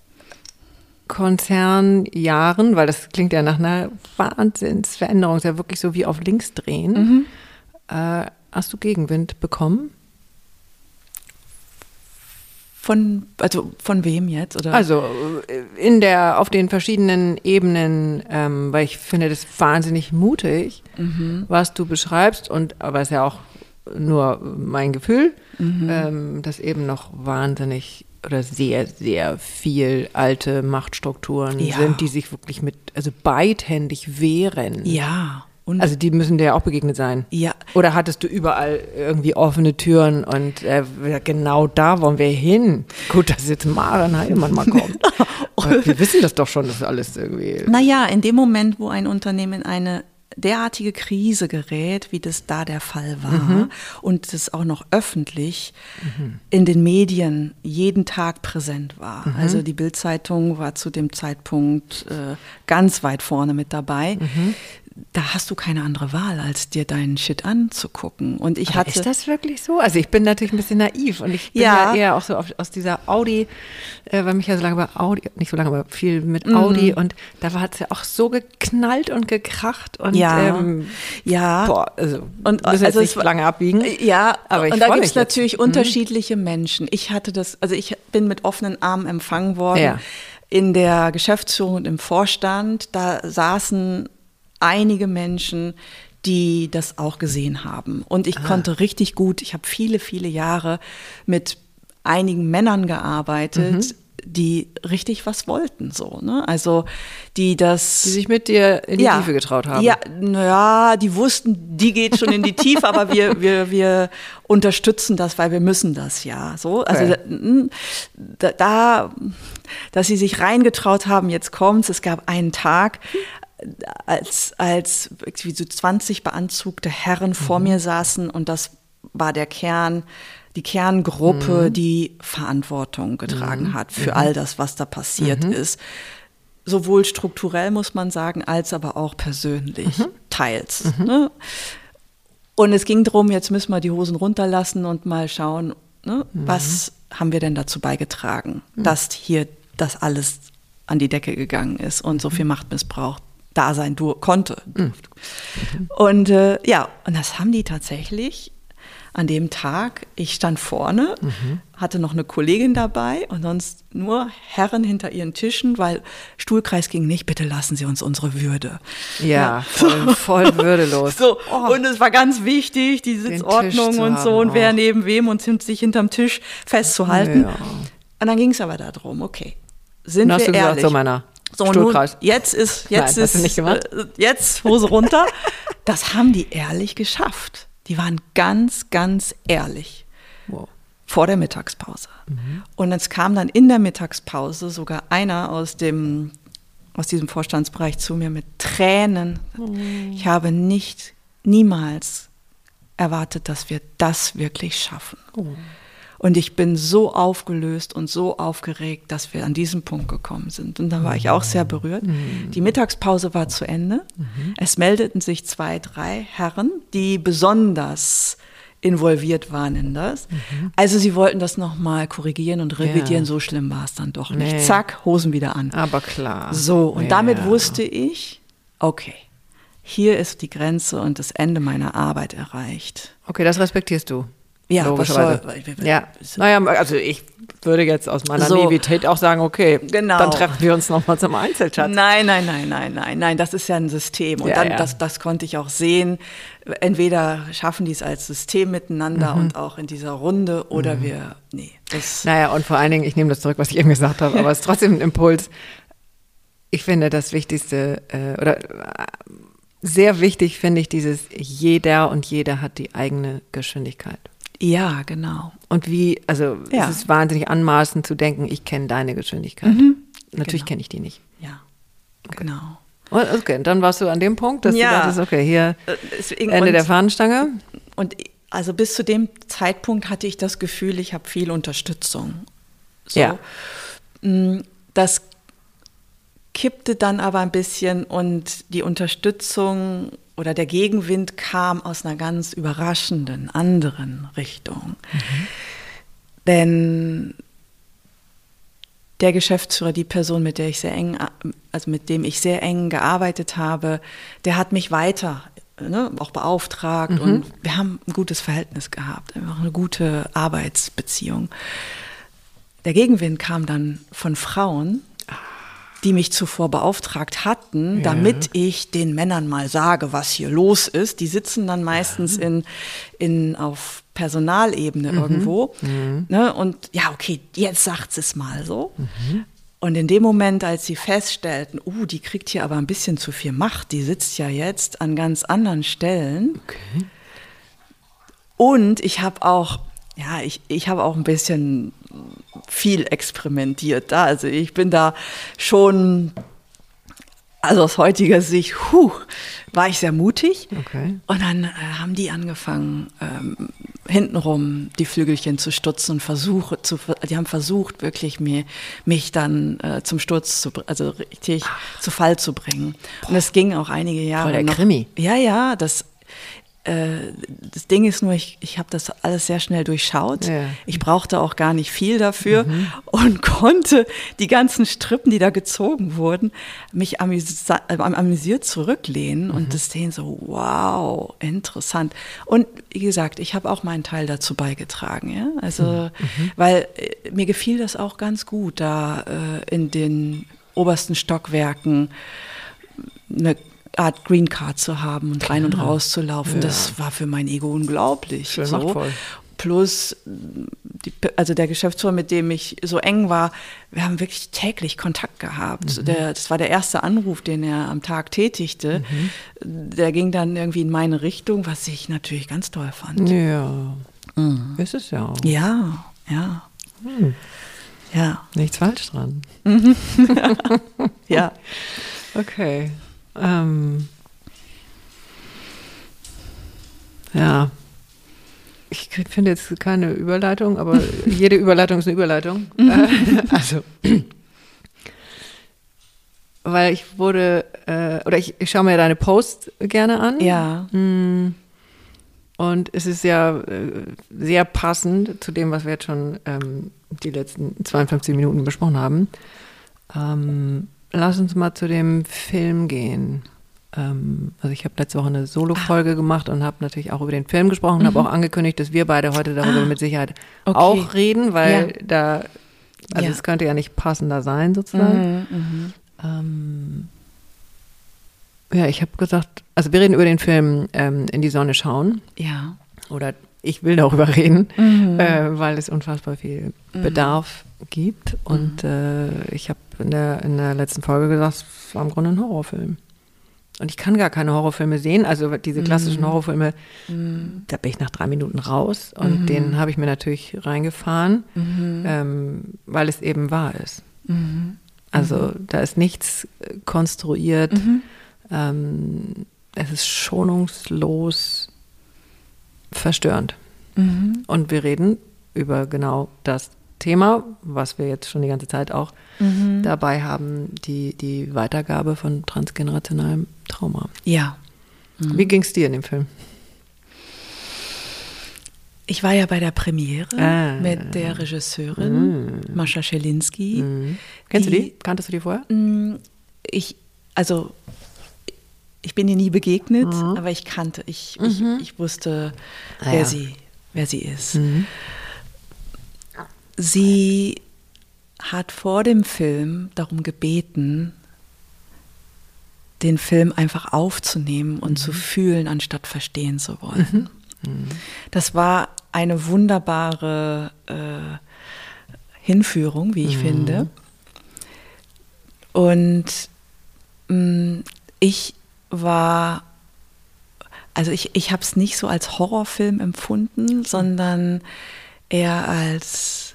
Konzernjahren, weil das klingt ja nach einer Wahnsinnsveränderung, ist ja wirklich so wie auf links drehen. Hast du Gegenwind bekommen? Von wem jetzt? Oder? Also auf den verschiedenen Ebenen, weil ich finde das wahnsinnig mutig, was du beschreibst, aber es ist ja auch nur mein Gefühl, dass eben noch wahnsinnig oder sehr, sehr viel alte Machtstrukturen sind, die sich wirklich beidhändig wehren. Ja. Also die müssen dir ja auch begegnet sein. Ja. Oder hattest du überall irgendwie offene Türen und genau da wollen wir hin? Gut, dass jetzt Maren Heilmann mal kommt. Wir wissen das doch schon, das ist alles irgendwie... Naja, in dem Moment, wo ein Unternehmen in eine derartige Krise gerät, wie das da der Fall war und das auch noch öffentlich in den Medien jeden Tag präsent war. Also die Bild-Zeitung war zu dem Zeitpunkt ganz weit vorne mit dabei. da hast du keine andere Wahl, als dir deinen Shit anzugucken. Und ich hatte. Ist das wirklich so? Also ich bin natürlich ein bisschen naiv und ich bin ja eher auch so aus dieser Audi, weil mich ja so lange bei Audi, nicht so lange, aber viel mit Audi und da hat es ja auch so geknallt und gekracht und also und müssen jetzt nicht lange abbiegen. Ja, aber und da gibt es natürlich unterschiedliche Menschen. Ich bin mit offenen Armen empfangen worden in der Geschäftsführung und im Vorstand. Da saßen einige Menschen, die das auch gesehen haben. Und ich konnte richtig gut, ich habe viele, viele Jahre mit einigen Männern gearbeitet, die richtig was wollten, so, ne? Also, die sich mit dir in die Tiefe getraut haben. Ja, naja, die wussten, die geht schon in die Tiefe, aber wir unterstützen das, weil wir müssen das ja, so. Also, dass sie sich reingetraut haben, jetzt kommt's, es gab einen Tag, als irgendwie so 20 beanzugte Herren vor mir saßen und das war die Kerngruppe, die Verantwortung getragen hat für all das, was da passiert ist. Sowohl strukturell, muss man sagen, als aber auch persönlich, teils. Ne? Und es ging darum, jetzt müssen wir die Hosen runterlassen und mal schauen, ne, was haben wir denn dazu beigetragen, dass hier das alles an die Decke gegangen ist und so viel Machtmissbrauch da sein konnte. Und und das haben die tatsächlich an dem Tag. Ich stand vorne, hatte noch eine Kollegin dabei und sonst nur Herren hinter ihren Tischen, weil Stuhlkreis ging nicht, bitte lassen Sie uns unsere Würde. Ja, voll würdelos. So, und es war ganz wichtig, die Sitzordnung und so und wer neben wem und sich hinterm Tisch festzuhalten. Ja. Und dann ging es aber darum, okay, sind wir ehrlich? Gesagt, so Männer. So, Stuhlkreis. Jetzt ist jetzt Hose runter. Das haben die ehrlich geschafft. Die waren ganz, ganz ehrlich vor der Mittagspause. Und es kam dann in der Mittagspause sogar einer aus diesem Vorstandsbereich zu mir mit Tränen. Ich habe niemals erwartet, dass wir das wirklich schaffen. Und ich bin so aufgelöst und so aufgeregt, dass wir an diesen Punkt gekommen sind. Und dann war ich auch sehr berührt. Die Mittagspause war zu Ende. Es meldeten sich 2, 3 Herren, die besonders involviert waren in das. Also sie wollten das nochmal korrigieren und revidieren. So schlimm war es dann doch nicht. Zack, Hosen wieder an. Aber klar. So, und damit wusste ich, okay, hier ist die Grenze und das Ende meiner Arbeit erreicht. Okay, das respektierst du. Ja, logischerweise. Naja, also ich würde jetzt aus meiner Naivität auch sagen, okay, dann treffen wir uns nochmal zum Einzelchat. Nein, das ist ja ein System. Und das konnte ich auch sehen. Entweder schaffen die es als System miteinander und auch in dieser Runde oder Naja, und vor allen Dingen, ich nehme das zurück, was ich eben gesagt habe, aber es ist trotzdem ein Impuls. Ich finde, das Wichtigste sehr wichtig finde ich jeder und jede hat die eigene Geschwindigkeit. Ja, genau. Und es ist wahnsinnig anmaßend zu denken, ich kenne deine Geschwindigkeit. Natürlich kenne ich die nicht. Ja, genau. Okay, dann warst du an dem Punkt, dass du dachtest, okay, hier Ende der Fahnenstange. Und also bis zu dem Zeitpunkt hatte ich das Gefühl, ich habe viel Unterstützung. So. Ja. Das kippte dann aber ein bisschen und die Unterstützung oder der Gegenwind kam aus einer ganz überraschenden, anderen Richtung. Denn der Geschäftsführer, die Person, mit dem ich sehr eng gearbeitet habe, der hat mich weiter auch beauftragt und wir haben ein gutes Verhältnis gehabt, einfach eine gute Arbeitsbeziehung. Der Gegenwind kam dann von Frauen, die mich zuvor beauftragt hatten, damit ich den Männern mal sage, was hier los ist. Die sitzen dann meistens auf Personalebene irgendwo. Ne? Und okay, jetzt sagt es mal so. Und in dem Moment, als sie feststellten, die kriegt hier aber ein bisschen zu viel Macht, die sitzt ja jetzt an ganz anderen Stellen. Okay. Und ich habe auch ein bisschen viel experimentiert da. Also ich bin da schon, aus heutiger Sicht, war ich sehr mutig. Okay. Und dann haben die angefangen, hintenrum die Flügelchen zu stutzen und die haben versucht, wirklich mich dann zum Sturz also richtig zu Fall zu bringen. Und es ging auch einige Jahre. Voll der Krimi. Ja, das Ding ist nur, ich habe das alles sehr schnell durchschaut. Ja. Ich brauchte auch gar nicht viel dafür und konnte die ganzen Strippen, die da gezogen wurden, mich amüsiert zurücklehnen und das sehen so, wow, interessant. Und wie gesagt, ich habe auch meinen Teil dazu beigetragen. Ja? Also, weil mir gefiel das auch ganz gut, da in den obersten Stockwerken eine Art Green Card zu haben und rein und raus zu laufen, das war für mein Ego unglaublich. Schön machtvoll. Plus, also der Geschäftsführer, mit dem ich so eng war, wir haben wirklich täglich Kontakt gehabt. Das war der erste Anruf, den er am Tag tätigte. Der ging dann irgendwie in meine Richtung, was ich natürlich ganz toll fand. Ja, ist es ja auch. Ja. Ja. Nichts falsch dran. Ja. Okay. Ja, ich finde jetzt keine Überleitung, aber jede Überleitung ist eine Überleitung. Also, weil ich ich schaue mir deine Posts gerne an. Ja. Und es ist ja sehr passend zu dem, was wir jetzt schon die letzten 52 Minuten besprochen haben. Lass uns mal zu dem Film gehen. Also ich habe letzte Woche eine Solo-Folge gemacht und habe natürlich auch über den Film gesprochen und habe auch angekündigt, dass wir beide heute darüber mit Sicherheit auch reden, weil es könnte ja nicht passender sein sozusagen. Ich habe gesagt, also wir reden über den Film In die Sonne schauen. Ja. Oder ich will darüber reden, weil es unfassbar viel Bedarf gibt. Und ich habe in der letzten Folge gesagt, es war im Grunde ein Horrorfilm. Und ich kann gar keine Horrorfilme sehen. Also diese klassischen Horrorfilme, da bin ich nach 3 Minuten raus. Und den habe ich mir natürlich reingefahren, weil es eben wahr ist. Also da ist nichts konstruiert. Es ist schonungslos verstörend. Und wir reden über genau das Thema, was wir jetzt schon die ganze Zeit auch dabei haben, die Weitergabe von transgenerationalem Trauma. Ja. Wie ging es dir in dem Film? Ich war ja bei der Premiere mit der Regisseurin Mascha Schelinski. Kennst du die? Kanntest du die vorher? Ich bin ihr nie begegnet, aber ich wusste, wer sie ist. Sie hat vor dem Film darum gebeten, den Film einfach aufzunehmen und zu fühlen, anstatt verstehen zu wollen. Das war eine wunderbare Hinführung, wie ich finde. Und ich habe es nicht so als Horrorfilm empfunden, sondern eher als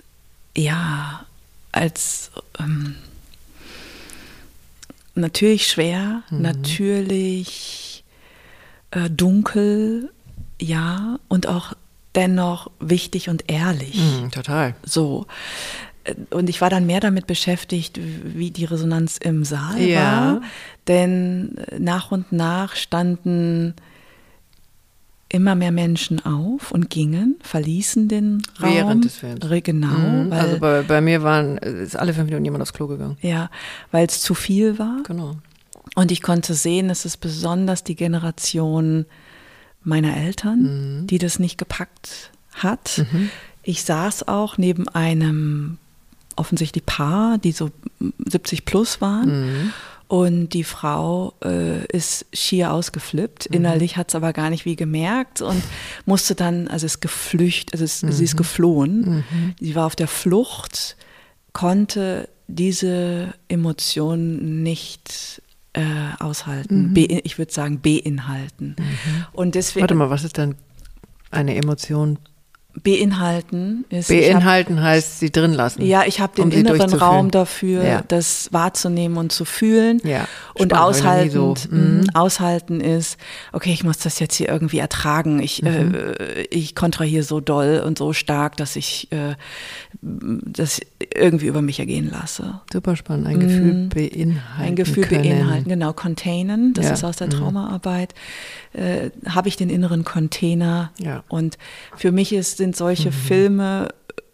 natürlich schwer, natürlich dunkel, ja, und auch dennoch wichtig und ehrlich. Total. So. Und ich war dann mehr damit beschäftigt, wie die Resonanz im Saal war, denn nach und nach standen immer mehr Menschen auf und verließen den Raum. Während des Films. Genau. Weil, also bei mir ist alle 5 Minuten jemand aufs Klo gegangen. Ja, weil es zu viel war. Genau. Und ich konnte sehen, es ist besonders die Generation meiner Eltern, die das nicht gepackt hat. Ich saß auch neben einem offensichtlich Paar, die so 70 plus waren. Und die Frau ist schier ausgeflippt. Innerlich hat es aber gar nicht wie gemerkt und musste dann, sie ist geflohen. Sie war auf der Flucht, konnte diese Emotionen nicht aushalten. Ich würde sagen, beinhalten. Und deswegen, warte mal, was ist denn eine Emotion Beinhalten ist. Heißt sie drin lassen. Ja, ich habe den inneren Raum dafür, das wahrzunehmen und zu fühlen. Ja. Und aushalten ist, okay, ich muss das jetzt hier irgendwie ertragen. Ich kontrahiere so doll und so stark, dass ich das irgendwie über mich ergehen lasse. Super spannend, ein Gefühl beinhalten. Genau, containen, das ist aus der Traumaarbeit. Habe ich den inneren Container. Ja. Und für mich sind solche Filme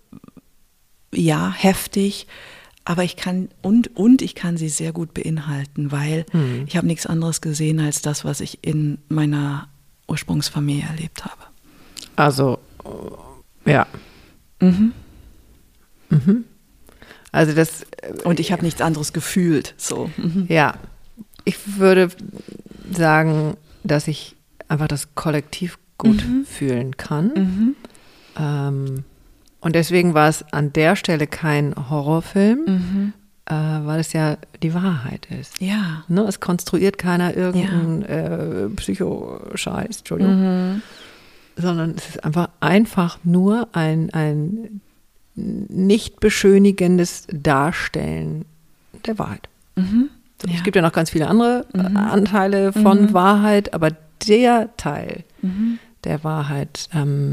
heftig, aber ich kann ich kann sie sehr gut beinhalten, weil ich habe nichts anderes gesehen als das, was ich in meiner Ursprungsfamilie erlebt habe. Also, ja. Also das. Und ich habe nichts anderes gefühlt. So. Ja, ich würde sagen, dass ich einfach das Kollektiv gut fühlen kann. Und deswegen war es an der Stelle kein Horrorfilm, weil es ja die Wahrheit ist. Ja. Ne? Es konstruiert keiner irgendeinen Psychoscheiß, Entschuldigung. Sondern es ist einfach nur ein nicht beschönigendes Darstellen der Wahrheit. Es gibt ja noch ganz viele andere Anteile von Wahrheit, aber der Teil der Wahrheit,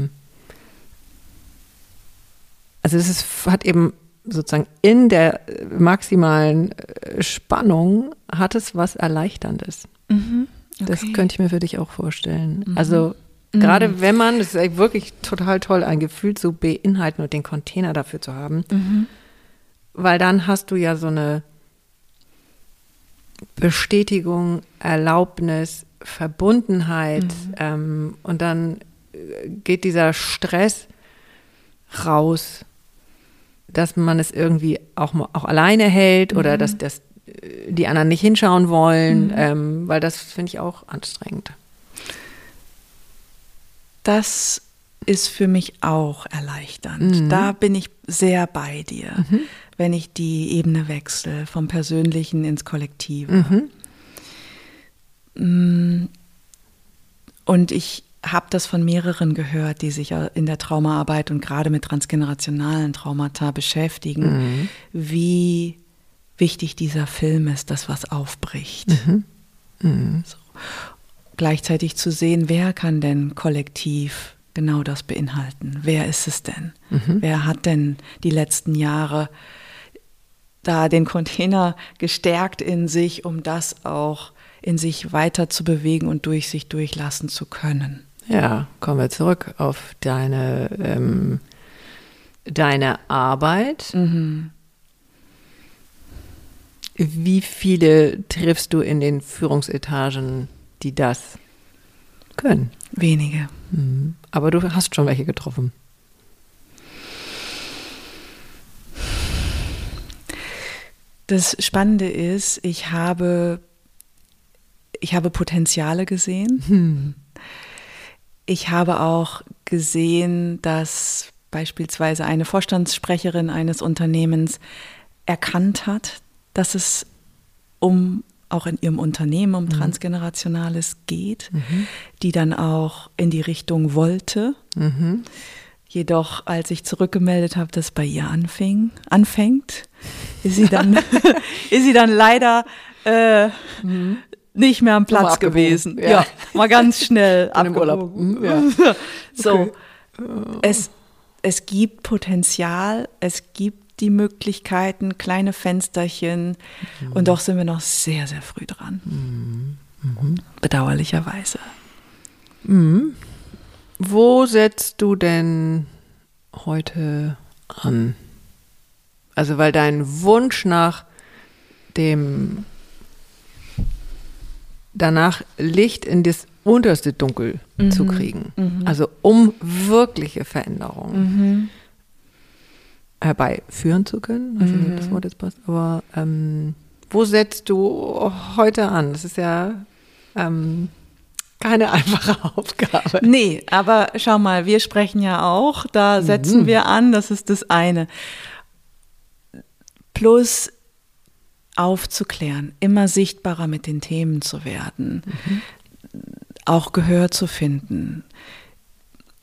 also hat eben sozusagen in der maximalen Spannung hat es was Erleichterndes. Okay. Das könnte ich mir für dich auch vorstellen. Also gerade wenn man, das ist wirklich total toll, ein Gefühl zu beinhalten und den Container dafür zu haben, weil dann hast du ja so eine Bestätigung, Erlaubnis, Verbundenheit und dann geht dieser Stress raus, dass man es irgendwie auch alleine hält oder dass die anderen nicht hinschauen wollen, weil das finde ich auch anstrengend. Das ist für mich auch erleichternd. Da bin ich sehr bei dir, wenn ich die Ebene wechsle, vom Persönlichen ins Kollektive. Und ich habe das von mehreren gehört, die sich in der Traumaarbeit und gerade mit transgenerationalen Traumata beschäftigen, wie wichtig dieser Film ist, das was aufbricht. So. Gleichzeitig zu sehen, wer kann denn kollektiv genau das beinhalten? Wer ist es denn? Wer hat denn die letzten Jahre da den Container gestärkt in sich, um das auch in sich weiter zu bewegen und durch sich durchlassen zu können? Ja, kommen wir zurück auf deine Arbeit. Wie viele triffst du in den Führungsetagen, die das können? Wenige. Aber du hast schon welche getroffen. Das Spannende ist, ich habe Potenziale gesehen. Ich habe auch gesehen, dass beispielsweise eine Vorstandssprecherin eines Unternehmens erkannt hat, dass es auch in ihrem Unternehmen um Transgenerationales geht, die dann auch in die Richtung wollte. Jedoch, als ich zurückgemeldet habe, dass bei ihr anfängt, ist sie dann leider nicht mehr am Platz gewesen. Ja, mal ganz schnell abgebogen. Ja. So, okay. Es gibt Potenzial, es gibt die Möglichkeiten, kleine Fensterchen und doch sind wir noch sehr, sehr früh dran. Bedauerlicherweise. Wo setzt du denn heute an? Also weil dein Wunsch nach dem danach Licht in das unterste Dunkel zu kriegen, also um wirkliche Veränderungen herbeiführen zu können, weiß nicht, ob das Wort jetzt passt, aber wo setzt du heute an? Das ist ja keine einfache Aufgabe. Nee, aber schau mal, wir sprechen ja auch, da setzen wir an, das ist das eine. Plus aufzuklären, immer sichtbarer mit den Themen zu werden, auch Gehör zu finden.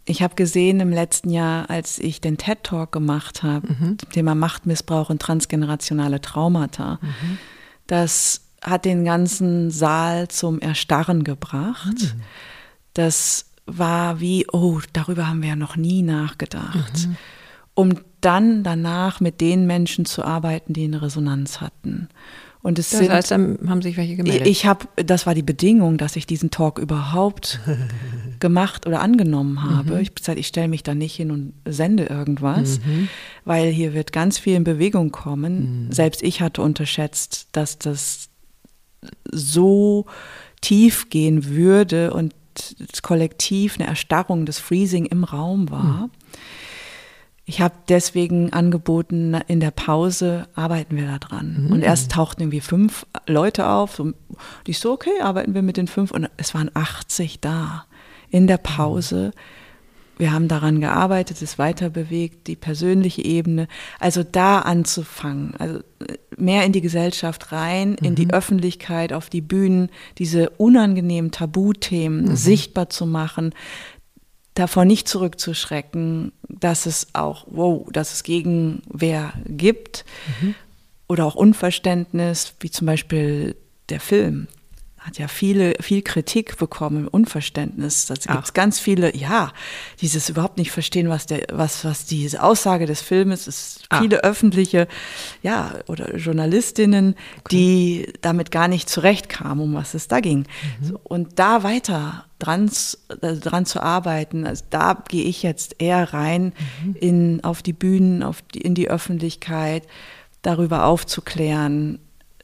Ich habe gesehen im letzten Jahr, als ich den TED-Talk gemacht habe, zum Thema Machtmissbrauch und transgenerationale Traumata, das hat den ganzen Saal zum Erstarren gebracht. Das war wie, oh, darüber haben wir ja noch nie nachgedacht. Um dann danach mit den Menschen zu arbeiten, die eine Resonanz hatten. Und das heißt, dann haben sich welche gemeldet? Das war die Bedingung, dass ich diesen Talk überhaupt gemacht oder angenommen habe. Ich habe gesagt, ich stelle mich da nicht hin und sende irgendwas, weil hier wird ganz viel in Bewegung kommen. Selbst ich hatte unterschätzt, dass das so tief gehen würde und das Kollektiv eine Erstarrung, das Freezing im Raum war. Ich habe deswegen angeboten, in der Pause arbeiten wir da dran. Und erst tauchten irgendwie 5 Leute auf. Und ich so, okay, arbeiten wir mit den 5. Und es waren 80 da in der Pause. Wir haben daran gearbeitet, es weiter bewegt, die persönliche Ebene. Also da anzufangen, also mehr in die Gesellschaft rein, in die Öffentlichkeit, auf die Bühnen, diese unangenehmen Tabuthemen sichtbar zu machen, davor nicht zurückzuschrecken, dass es auch, dass es Gegenwehr gibt oder auch Unverständnis, wie zum Beispiel der Film. Hat ja viel Kritik bekommen, Unverständnis. Da gibt es ganz viele, dieses überhaupt nicht verstehen, was diese Aussage des Filmes ist. Viele öffentliche, oder Journalistinnen, die damit gar nicht zurechtkamen, um was es da ging. So, und da weiter dran zu arbeiten, also da gehe ich jetzt eher rein auf die Bühnen, in die Öffentlichkeit, darüber aufzuklären,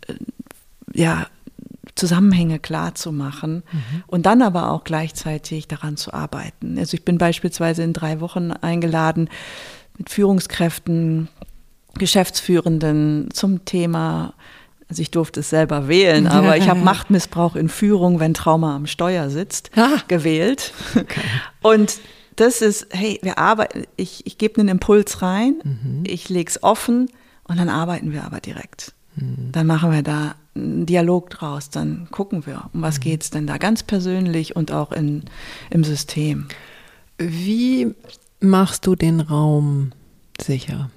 Zusammenhänge klar zu machen und dann aber auch gleichzeitig daran zu arbeiten. Also ich bin beispielsweise in 3 Wochen eingeladen mit Führungskräften, Geschäftsführenden zum Thema, also ich durfte es selber wählen, aber ich habe Machtmissbrauch in Führung, wenn Trauma am Steuer sitzt, gewählt. Okay. Und das ist, wir arbeiten, ich gebe einen Impuls rein, ich lege es offen und dann arbeiten wir aber direkt. Dann machen wir da einen Dialog draus, dann gucken wir, um was geht es denn da ganz persönlich und auch im System. Wie machst du den Raum sicher?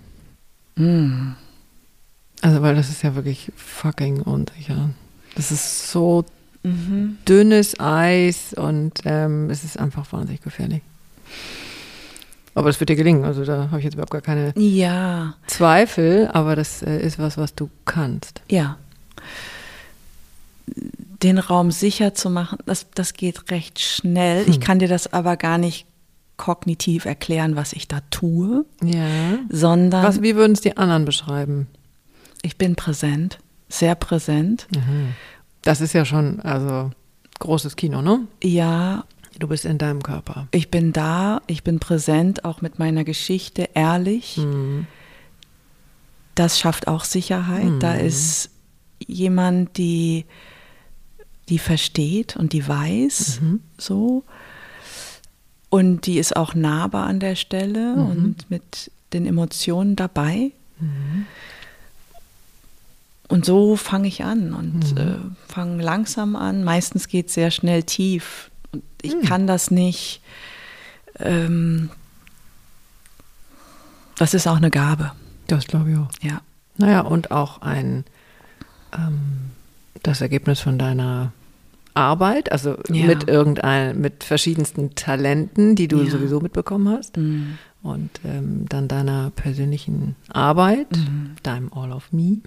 Also, weil das ist ja wirklich fucking unsicher. Das ist so dünnes Eis und es ist einfach wahnsinnig gefährlich. Aber das wird dir gelingen, also da habe ich jetzt überhaupt gar keine Zweifel, aber das ist was du kannst. Ja. Den Raum sicher zu machen, das geht recht schnell. Ich kann dir das aber gar nicht kognitiv erklären, was ich da tue, sondern... Wie würden es die anderen beschreiben? Ich bin präsent, sehr präsent. Das ist ja schon, also großes Kino, ne? Ja. Du bist in deinem Körper. Ich bin da, ich bin präsent, auch mit meiner Geschichte, ehrlich. Das schafft auch Sicherheit. Da ist jemand, die versteht und die weiß, so. Und die ist auch nahbar an der Stelle und mit den Emotionen dabei. Und so fange ich an und fange langsam an. Meistens geht es sehr schnell tief. Und ich kann das nicht, das ist auch eine Gabe. Das glaube ich auch. Ja. Naja, und auch das Ergebnis von deiner Arbeit, also mit verschiedensten Talenten, die du sowieso mitbekommen hast. Und dann deiner persönlichen Arbeit, deinem All of Me.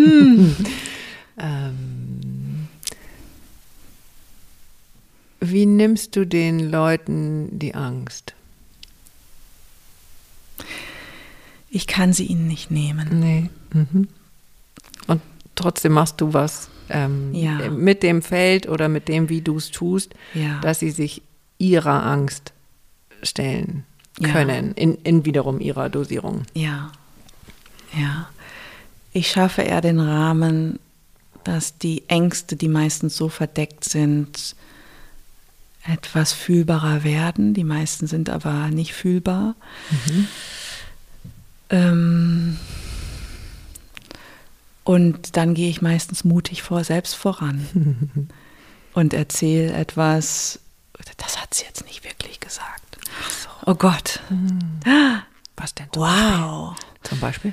Wie nimmst du den Leuten die Angst? Ich kann sie ihnen nicht nehmen. Nee. Und trotzdem machst du was mit dem Feld oder mit dem, wie du es tust, dass sie sich ihrer Angst stellen können, in wiederum ihrer Dosierung. Ja. Ich schaffe eher den Rahmen, dass die Ängste, die meistens so verdeckt sind, etwas fühlbarer werden. Die meisten sind aber nicht fühlbar. Und dann gehe ich meistens mutig selbst voran und erzähle etwas, das hat sie jetzt nicht wirklich gesagt. Ach so. Oh Gott. Was denn? Wow. Zum Beispiel?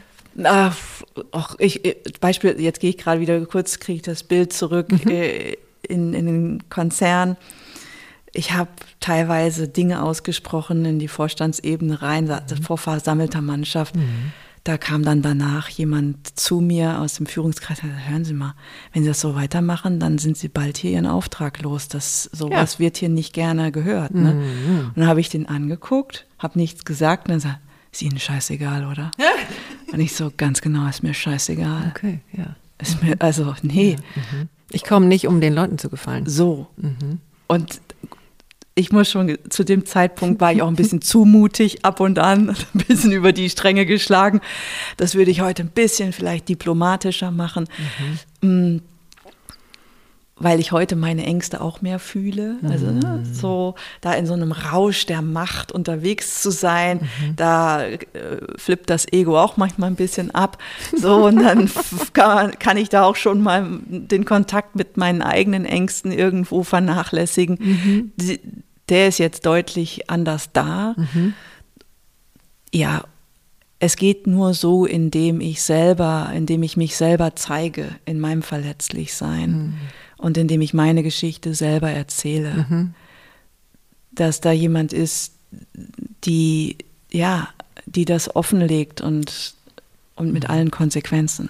Beispiel, jetzt gehe ich gerade wieder kurz, kriege ich das Bild zurück in den Konzern. Ich habe teilweise Dinge ausgesprochen in die Vorstandsebene rein, vor versammelter Mannschaft. Da kam dann danach jemand zu mir aus dem Führungskreis und sagte, hören Sie mal, wenn Sie das so weitermachen, dann sind Sie bald hier Ihren Auftrag los. Sowas wird hier nicht gerne gehört. Ne? Und dann habe ich den angeguckt, habe nichts gesagt und dann sagt, ist Ihnen scheißegal, oder? Und ich so, ganz genau, ist mir scheißegal. Okay, ja. Ist mir, also, nee. Ja. Ich komme nicht, um den Leuten zu gefallen. So. Und ich muss schon, zu dem Zeitpunkt war ich auch ein bisschen zu mutig ab und an, ein bisschen über die Stränge geschlagen. Das würde ich heute ein bisschen vielleicht diplomatischer machen, weil ich heute meine Ängste auch mehr fühle. Also so da in so einem Rausch der Macht unterwegs zu sein, da flippt das Ego auch manchmal ein bisschen ab. So, und dann kann ich da auch schon mal den Kontakt mit meinen eigenen Ängsten irgendwo vernachlässigen. Der ist jetzt deutlich anders da. Ja, es geht nur so, indem ich mich selber zeige, in meinem Verletzlichsein. Und indem ich meine Geschichte selber erzähle, dass da jemand ist, die das offenlegt und mit allen Konsequenzen.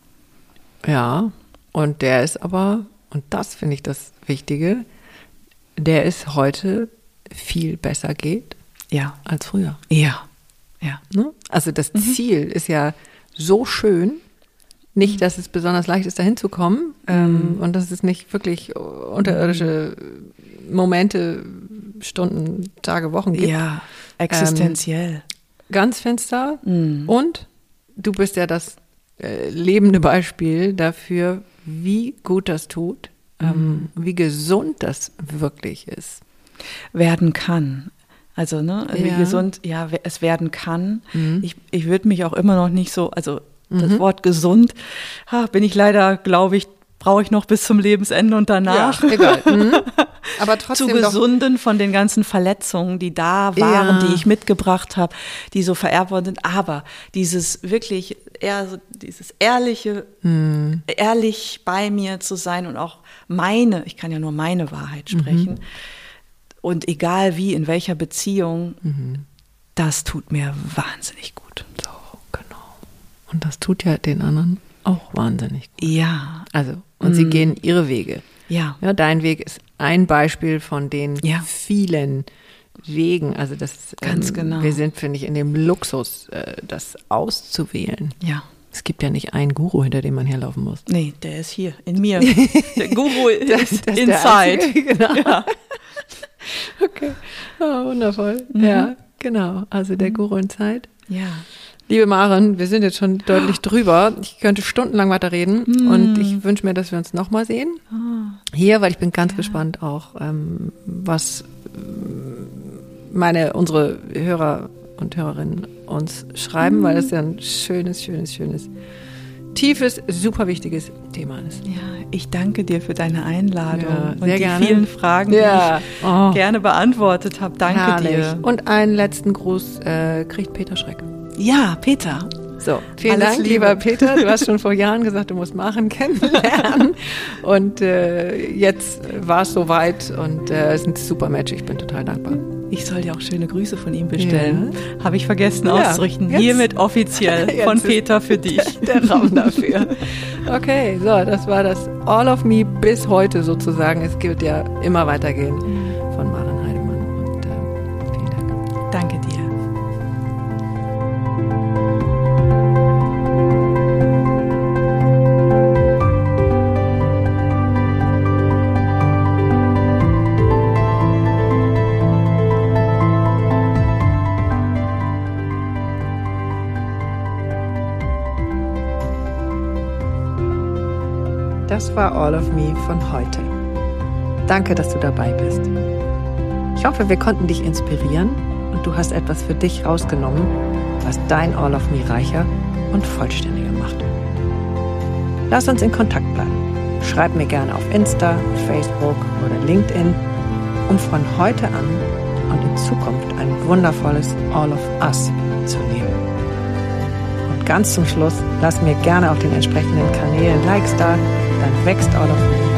Ja, und der ist aber, und das finde ich das Wichtige, der ist heute viel besser geht als früher. Ja. Ne? Also das Ziel ist ja so schön, nicht, dass es besonders leicht ist, dahin zu kommen und dass es nicht wirklich unterirdische Momente, Stunden, Tage, Wochen gibt. Ja, existenziell. Ganz finster. Und du bist ja das lebende Beispiel dafür, wie gut das tut, wie gesund das wirklich ist. Werden kann. Also, wie gesund, es werden kann. Ich würde mich auch immer noch nicht so, also das Wort gesund, bin ich leider, glaube ich, brauche ich noch bis zum Lebensende und danach. Ja, egal. Aber trotzdem zu gesunden von den ganzen Verletzungen, die da waren, die ich mitgebracht habe, die so vererbt worden sind. Aber dieses wirklich eher so dieses ehrliche, ehrlich bei mir zu sein und auch ich kann ja nur meine Wahrheit sprechen. Und egal wie, in welcher Beziehung, das tut mir wahnsinnig gut. So, genau. Und das tut ja den anderen auch wahnsinnig gut. Ja. Also, und sie gehen ihre Wege. Ja. Ja, dein Weg ist ein Beispiel von den vielen Wegen. Also das ganz genau. Wir sind, finde ich, in dem Luxus, das auszuwählen. Ja. Es gibt ja nicht einen Guru, hinter dem man herlaufen muss. Nee, der ist hier, in mir. Der Guru ist inside. Genau. Ja. Okay, wundervoll. Ja, genau. Also der Guru in Zeit. Ja. Liebe Maren, wir sind jetzt schon deutlich drüber. Ich könnte stundenlang weiterreden und ich wünsche mir, dass wir uns nochmal sehen. Hier, weil ich bin ganz gespannt auch, was unsere Hörer und Hörerinnen uns schreiben, weil das ja ein schönes, tiefes, super wichtiges Thema ist. Ja, ich danke dir für deine Einladung und sehr die gerne. vielen Fragen, die ich gerne beantwortet habe. Danke dir. Und einen letzten Gruß kriegt Peter Schreck. Ja, Peter. So, vielen Alles Dank, Liebe. lieber Peter. Du hast schon vor Jahren gesagt, du musst Maren kennenlernen. Und jetzt war es soweit und es ist ein super Match. Ich bin total dankbar. Ich soll dir auch schöne Grüße von ihm bestellen. Habe ich vergessen auszurichten. Jetzt. Hiermit offiziell von Peter für dich. Der Raum dafür. Okay, so, das war das All of Me bis heute sozusagen. Es wird ja immer weitergehen von Maren Heidemann. Und vielen Dank. Danke dir. Das war All of Me von heute. Danke, dass du dabei bist. Ich hoffe, wir konnten dich inspirieren und du hast etwas für dich rausgenommen, was dein All of Me reicher und vollständiger macht. Lass uns in Kontakt bleiben. Schreib mir gerne auf Insta, Facebook oder LinkedIn, um von heute an und in Zukunft ein wundervolles All of Us zu leben. Und ganz zum Schluss, lass mir gerne auf den entsprechenden Kanälen Likes da, dann wächst All of Me